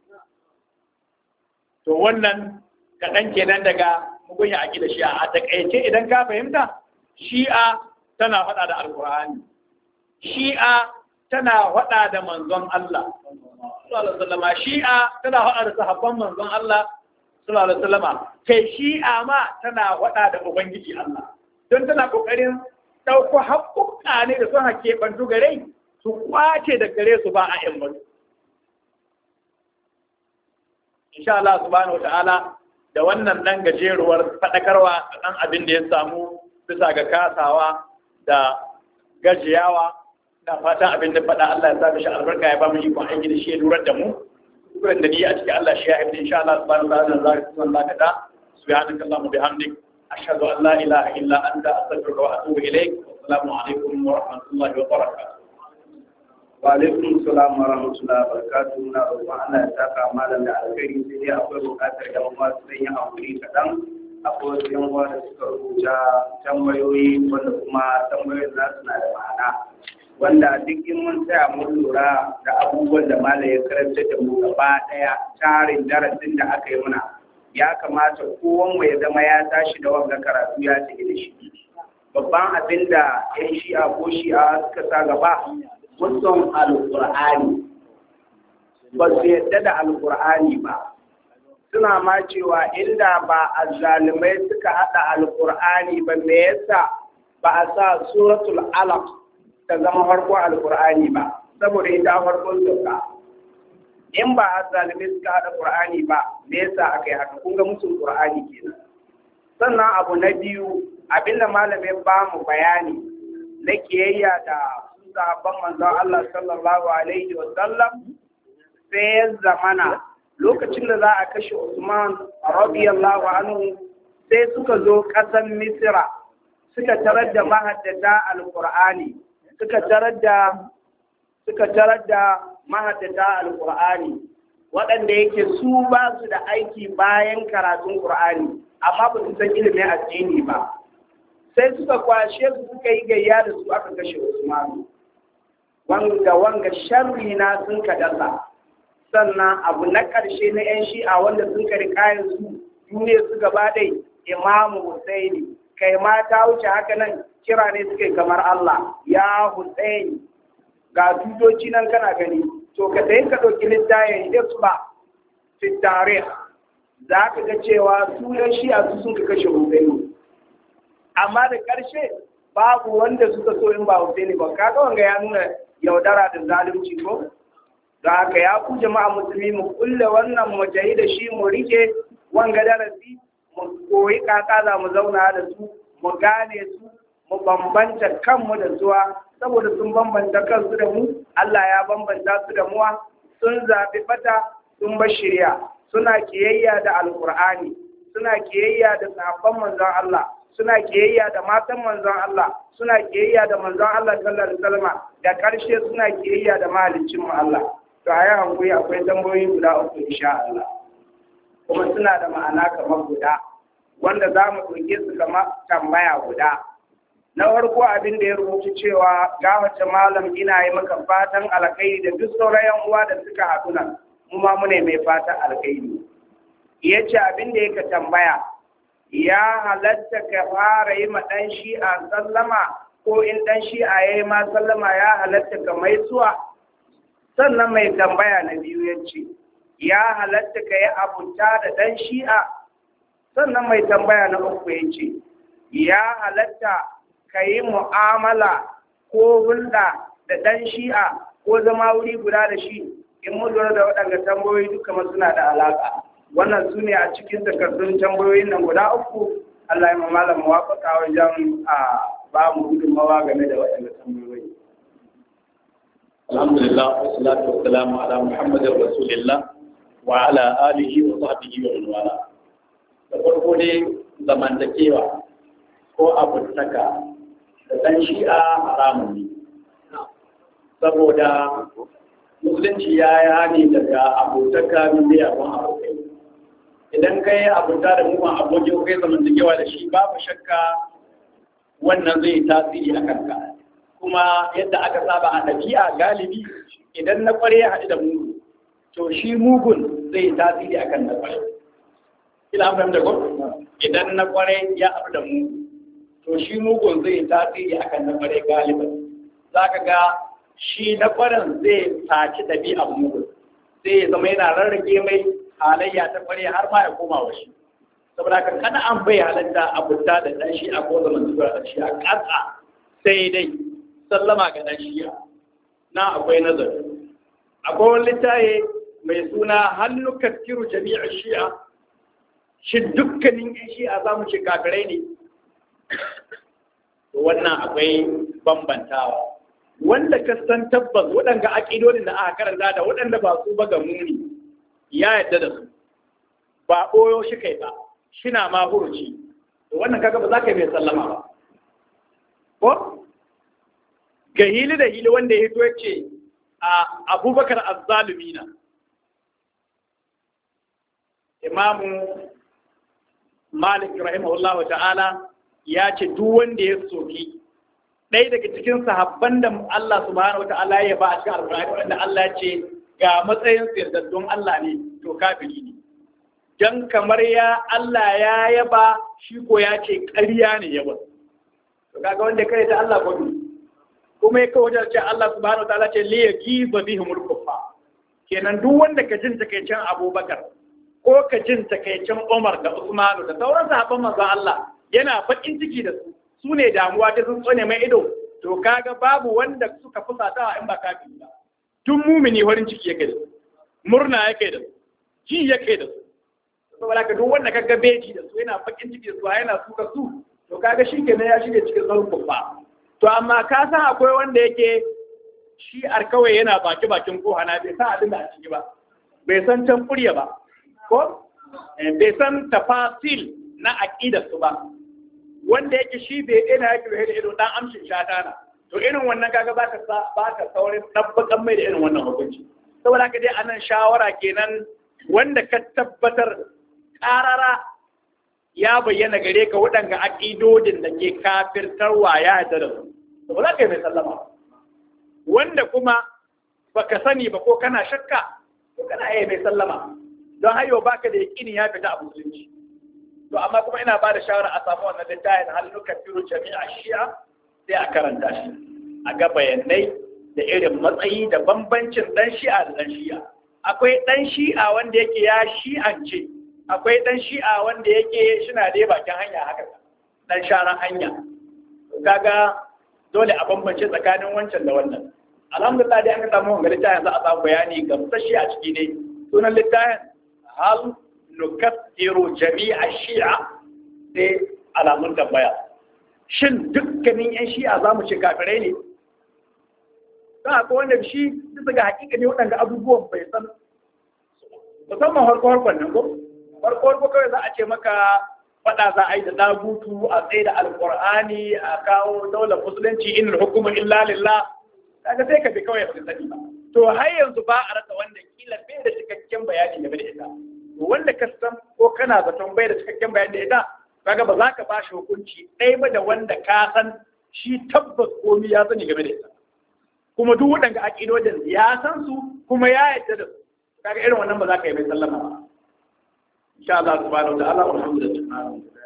[SPEAKER 2] to wannan kaɗan kenan daga mugunya a da shi'a a takaice idan ka fahimta shi'a tana faɗa da alkur'ani shi'a tana faɗa da manzon Allah sallallahu alaihi shi'a tana faɗa da sahabban manzon Allah sallallahu alaihi wasallam kai shi'a ma tana faɗa da ubangiji Allah don tana kokarin dauko haƙƙoƙa ne da sun hake bantu gare su kwace da gare su ba a yan mutu insha Allah subhanahu wataala da wannan ɗan gajeruwar faɗakarwa da ɗan abin da ya samu bisa ga kasawa da gajiyawa da fatan abin da faɗa Allah ya sa shi albarka ya ba mu ikon aiki da shi ya lura da mu kuren da ni a cikin Allah shi ya haifta insha Allah subhanahu wa ta'ala za ka san zaka da subhanaka allahumma bihamdik ashhadu an la ilaha illa anta astaghfiruka wa atubu ilaik assalamu alaikum wa rahmatullahi wa barakatuh
[SPEAKER 1] wa alaikum salam wa rahmatullahi wa barakatuh na roƙon Allah ya saka malam da alkhairi sai dai akwai buƙatar da mu su yi hakuri kaɗan akwai wasu yan uwa da suka rubuta tambayoyi wanda kuma tambayoyin nasu na da ma'ana wanda duk in mun tsaya mun lura da abubuwan da malam ya karanta da mu gaba ɗaya tarin darasin da aka yi muna ya kamata kowanne ya zama ya tashi da wanga karatu ya tafi da shi. Babban abin da ‘yan shi'a ko shi'a suka sa gaba mutum alƙur'ani ba su yadda da alƙur'ani ba. Suna ma cewa inda ba azzalimai suka haɗa alƙur'ani ba me yasa ba a sa suratul alaq ta zama farko alƙur'ani ba saboda ita farkon sauka. In ba azzalimai suka haɗa ƙur'ani ba me yasa aka yi haka kun ga mutum ƙur'ani kenan. Sannan abu na biyu abinda malamin ba mu bayani na kiyayya da sahabban manzon Allah sallallahu alaihi wa sallam sai ya zamana lokacin da za a kashe Usman radiyallahu anhu sai suka zo ƙasar Misra suka tarar da mahaddata alqur'ani suka tarar da mahaddata alqur'ani waɗanda yake su ba su da aiki bayan karatun Qur'ani amma ba su san ilimin addini ba sai suka kwashe su suka yi gayya da su aka kashe Usman wanga sharri na sun ka dasa. Sannan abu na ƙarshe na 'yan shi'a wanda sun kari kayan su duniya su gaba ɗai Imamu Husaini kai ma ta wuce haka nan kira ne suke kamar Allah ya Husaini ga tutoci nan kana gani to ka tayi ka ɗauki littayin Isba fi tarikh za ka ga cewa su 'yan shi'a su sun ka kashe Husaini amma da ƙarshe babu wanda suka so in ba Husaini ba kaga wanga ya nuna yaudara da zalunci ko da haka ya ku jama'a musulmi mu kulle wannan mu jayi da shi mu rike wanga darasi mu koyi kaka za mu zauna da su mu gane su mu bambanta kanmu da zuwa saboda sun bambanta kansu da mu Allah ya bambanta su da muwa sun zaɓi fata sun bar shirya suna kiyayya da alkur'ani suna kiyayya da sahabban manzon Allah suna kiyayya da matan manzon Allah suna kiyayya da manzon Allah sallallahu alaihi wasallam da karshe suna kiyayya da mahaliccin mu Allah to ayi hankuri akwai tambayoyi guda uku insha Allah kuma suna da ma'ana kamar guda wanda za mu ɗauke su kamar tambaya guda na farko abin da ya rubuta cewa ga wace malam ina yi maka fatan alkhairi da duk sauran yan uwa da suka haɗu nan mu ma mune mai fatan alkhairi yace abin da yake tambaya ya halatta ka fara yi ma ɗan shi'a sallama ko in ɗan shi'a ya yi ma sallama ya halatta ka mai suwa sannan mai tambaya na biyu ya ce ya halatta ka yi abuta da ɗan shi'a sannan mai tambaya na uku ya ce ya halatta ka yi mu'amala ko hulɗa da ɗan shi'a ko zama wuri guda da shi in mun lura da waɗanda tambayoyi duka suna da alaƙa wannan su ne a cikin takardun tambayoyin nan guda uku Allah ya mamala muwafaka wajen a ba mu gudunmawa game da waɗanda tambayoyi.
[SPEAKER 2] Alhamdulillah wa salatu wa salamu ala Muhammadin Rasulillah wa ala alihi wa sahbihi wa man wala. Da farko dai zamantakewa ko abutaka da ɗan shi'a haramun ne. Saboda musulunci ya yi hani daga abotaka min miyagun abokai. Idan ka yi abuta da mugun abokin kai zamantakewa da shi babu shakka wannan zai tasiri a kanka. Kuma yadda aka saba a ɗabi'a galibi idan na kware ya haɗu da mugu to shi mugun zai tasiri a kan na kware. Ina fahimta ko? Idan na kware ya haɗu da mugu to shi mugun zai tasiri a kan na kware galiban. Za ka ga shi na kwaren zai saci ɗabi'an mugun sai ya zama yana rarrage mai halayya ta kware har ma ya koma wa shi. Saboda ka kana an bai halatta abuta da ɗan shi a ko zaman zuwa da shi a ƙasa sai dai sallama ga ɗan shi'a na akwai nazari akwai wani littaye mai suna hannu kaskiru jami'a shi'a shi dukkanin yan shi'a za mu ce kafirai ne wannan akwai bambantawa wanda ka san tabbas waɗanda aƙidodin da aka karanta da waɗanda ba su ba ga muni ya yadda da su ba ɓoyo shi kai ba shi na ma huruci wannan kaga ba za ka yi mai sallama ba ko ga hili da hili wanda ya hito ce a abubakar azzalumi na imamu malik rahimahullah ta'ala ya ce duk wanda ya soki ɗaya daga cikin sahabban da Allah subhanahu wata'ala ya ba a cikin alƙur'ani wanda Allah ya ce ga matsayin sirdaddun Allah ne to kafiri ne dan kamar Allah ya yaba shi ko ya ce ƙarya ne yaba to kaga wanda kai ta Allah ko kuma ya kawo da ce Allah subhanahu wata'ala ce li yagiba bihimul kuffar kenan duk wanda ka jin takeicin Abubakar ko ka jin takeicin Umar da Usman da sauran sahabban manzon Allah yana bakin ciki da su ne damuwa ta sun tsone mai ido to kaga babu wanda suka fusatawa in ba kafiri ba tun mumini farin ciki yake da murna yake da ji yake da saboda ka duk wanda kaga beji da su yana bakin ciki da su yana suka su to kaga shikenan ya shige cikin tsarin kubba to amma ka san akwai wanda yake shi kawai yana bakin kohana bai san abin da a ciki ba bai san can kurya ba ko bai san tafasil na aqidar su ba wanda yake shi bai ina yake da ido dan amshin shata na to irin wannan kaga baka saurin tabbakan mai da irin wannan hukunci saboda haka dai anan shawara kenan wanda ka tabbatar karara ya bayyana gare ka waɗanga aqidodin da ke kafirtarwa ya yarda da su to ba za ka yi mai sallama wanda kuma baka sani ba ko kana shakka to kana yi mai sallama don hayo baka da yaqini ya fita a musulunci to amma kuma ina ba da shawara a samu wannan littafin hallukan firu jami'a shi'a sai a karanta shi a ga bayanai da irin matsayi da bambancin dan shi'a da dan shi'a akwai dan shi'a wanda yake ya shi'ance akwai dan shi'a wanda yake shina da bakin hanya haka dan sharan hanya kaga dole a bambance tsakanin wancan da wannan alhamdulillah dai an samu wannan littafin za a samu bayani ga mutashi a ciki ne sunan littafin hal nukaffiru jami'a shi'a sai alamun tambaya shin dukkanin yan shi'a za mu ce kafirai ne don akwai wanda shi bisa ga hakika ne waɗanda abubuwan bai san musamman harko-harkon nan ko harko kawai za a ce maka faɗa za a yi da dagutu a tsaye da alƙur'ani a kawo daular musulunci inal hukuma illa lillah kaga sai ka bi kawai ba sani ba to har yanzu ba a rasa wanda kila bai da cikakken bayani game da ita wanda ka san ko kana zaton bai da cikakken bayani da ita kaga ba za ka ba shi hukunci ɗaya ba da wanda ka san shi tabbas komi ya sani game da ita kuma duk waɗanda aƙidodin ya san su kuma ya yarda da su kaga irin wannan ba za ka yi mai sallama ba insha Allah subhanahu wa ta'ala alhamdulillah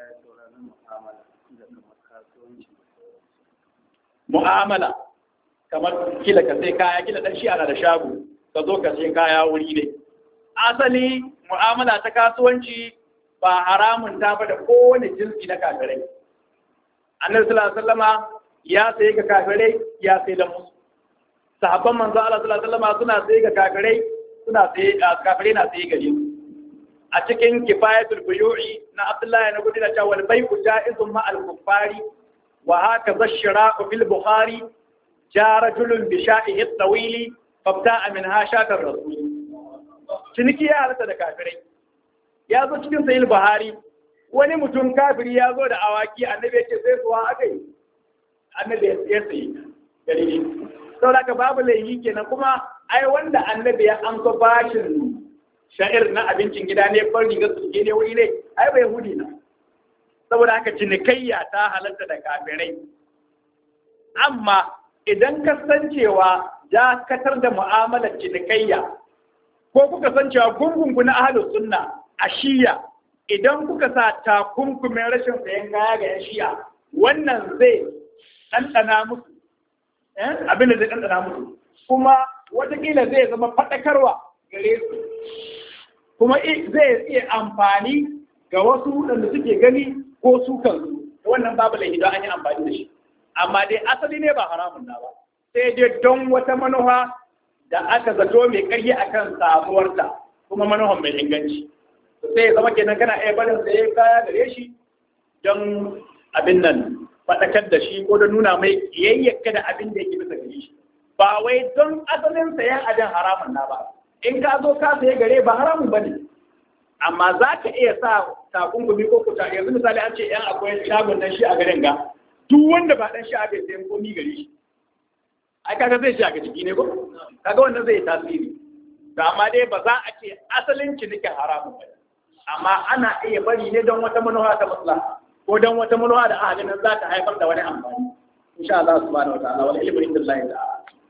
[SPEAKER 2] mu'amala kamar kila ka sai kaya kila dan shi ana da shago ka zo ka sai kaya wuri ne asali mu'amala ta kasuwanci ba haramun ta ba da kowane jinsi na kafirai annabi sallallahu alaihi wasallama ya sai ga kafirai ya sai da musu sahabban manzo Allah sallallahu alaihi wasallama suna sai ga kafirai suna sai kafirai na sai gare su a cikin kifayatul buyu'i na Abdullahi na gudu da cewa wal bai'u ja'izun ma al kuffari wa hakaza shira'u fil bukhari ja rajulun bi sha'ihi at-tawili fabta'a minha shatar rasul ciniki ya halatta da kafirai ya zo cikin sahih buhari wani mutum kafiri ya zo da awaki annabi yake sai suwa akai annabi ya sai dalili saboda ka babu laifi kenan kuma ai wanda annabi ya amsa bashin sha'ir na abincin gida ne bar riga su ne wuri ne ai bai hudi na saboda haka cinikayya ta halatta da kafirai amma idan ka san cewa dakatar da mu'amalar cinikayya ko kuka san cewa gungungu na ahlus sunna a shiya idan kuka sa takunkumin rashin sayan kaya ga yan shiya wannan zai ɗanɗana musu abin da zai ɗanɗana musu kuma watakila zai zama faɗakarwa gare su kuma zai iya amfani ga wasu da suke gani ko su kansu wannan babu laifi don an yi amfani da shi amma dai asali ne ba haramun na ba sai dai don wata manufa da aka zato mai ƙarfi akan samuwarta kuma manufan mai inganci sai zama kenan kana iya barin sai kaya gare shi don abin nan faɗakar da shi ko don nuna mai yayyaka da abin da yake bisa gare shi ba wai don asalin sayan abin haramun na ba in ka zo ka saye gare ba haramun ba ne amma za ka iya sa takunkumi ko kuta yanzu misali an ce yan akwai shagon dan shi a garin ga duk wanda ba dan shi a bai sayan komi gare shi ai kaga zai shi a ciki ne ko kaga wannan zai tasiri to amma dai ba za a ce asalin cinikin haramun ba amma ana iya bari ne don wata manufa ta maslaha ko don wata manufa da ahalin za ta haifar da wani amfani insha Allah subhanahu wa ta'ala wal ilmu inda Allah ta'ala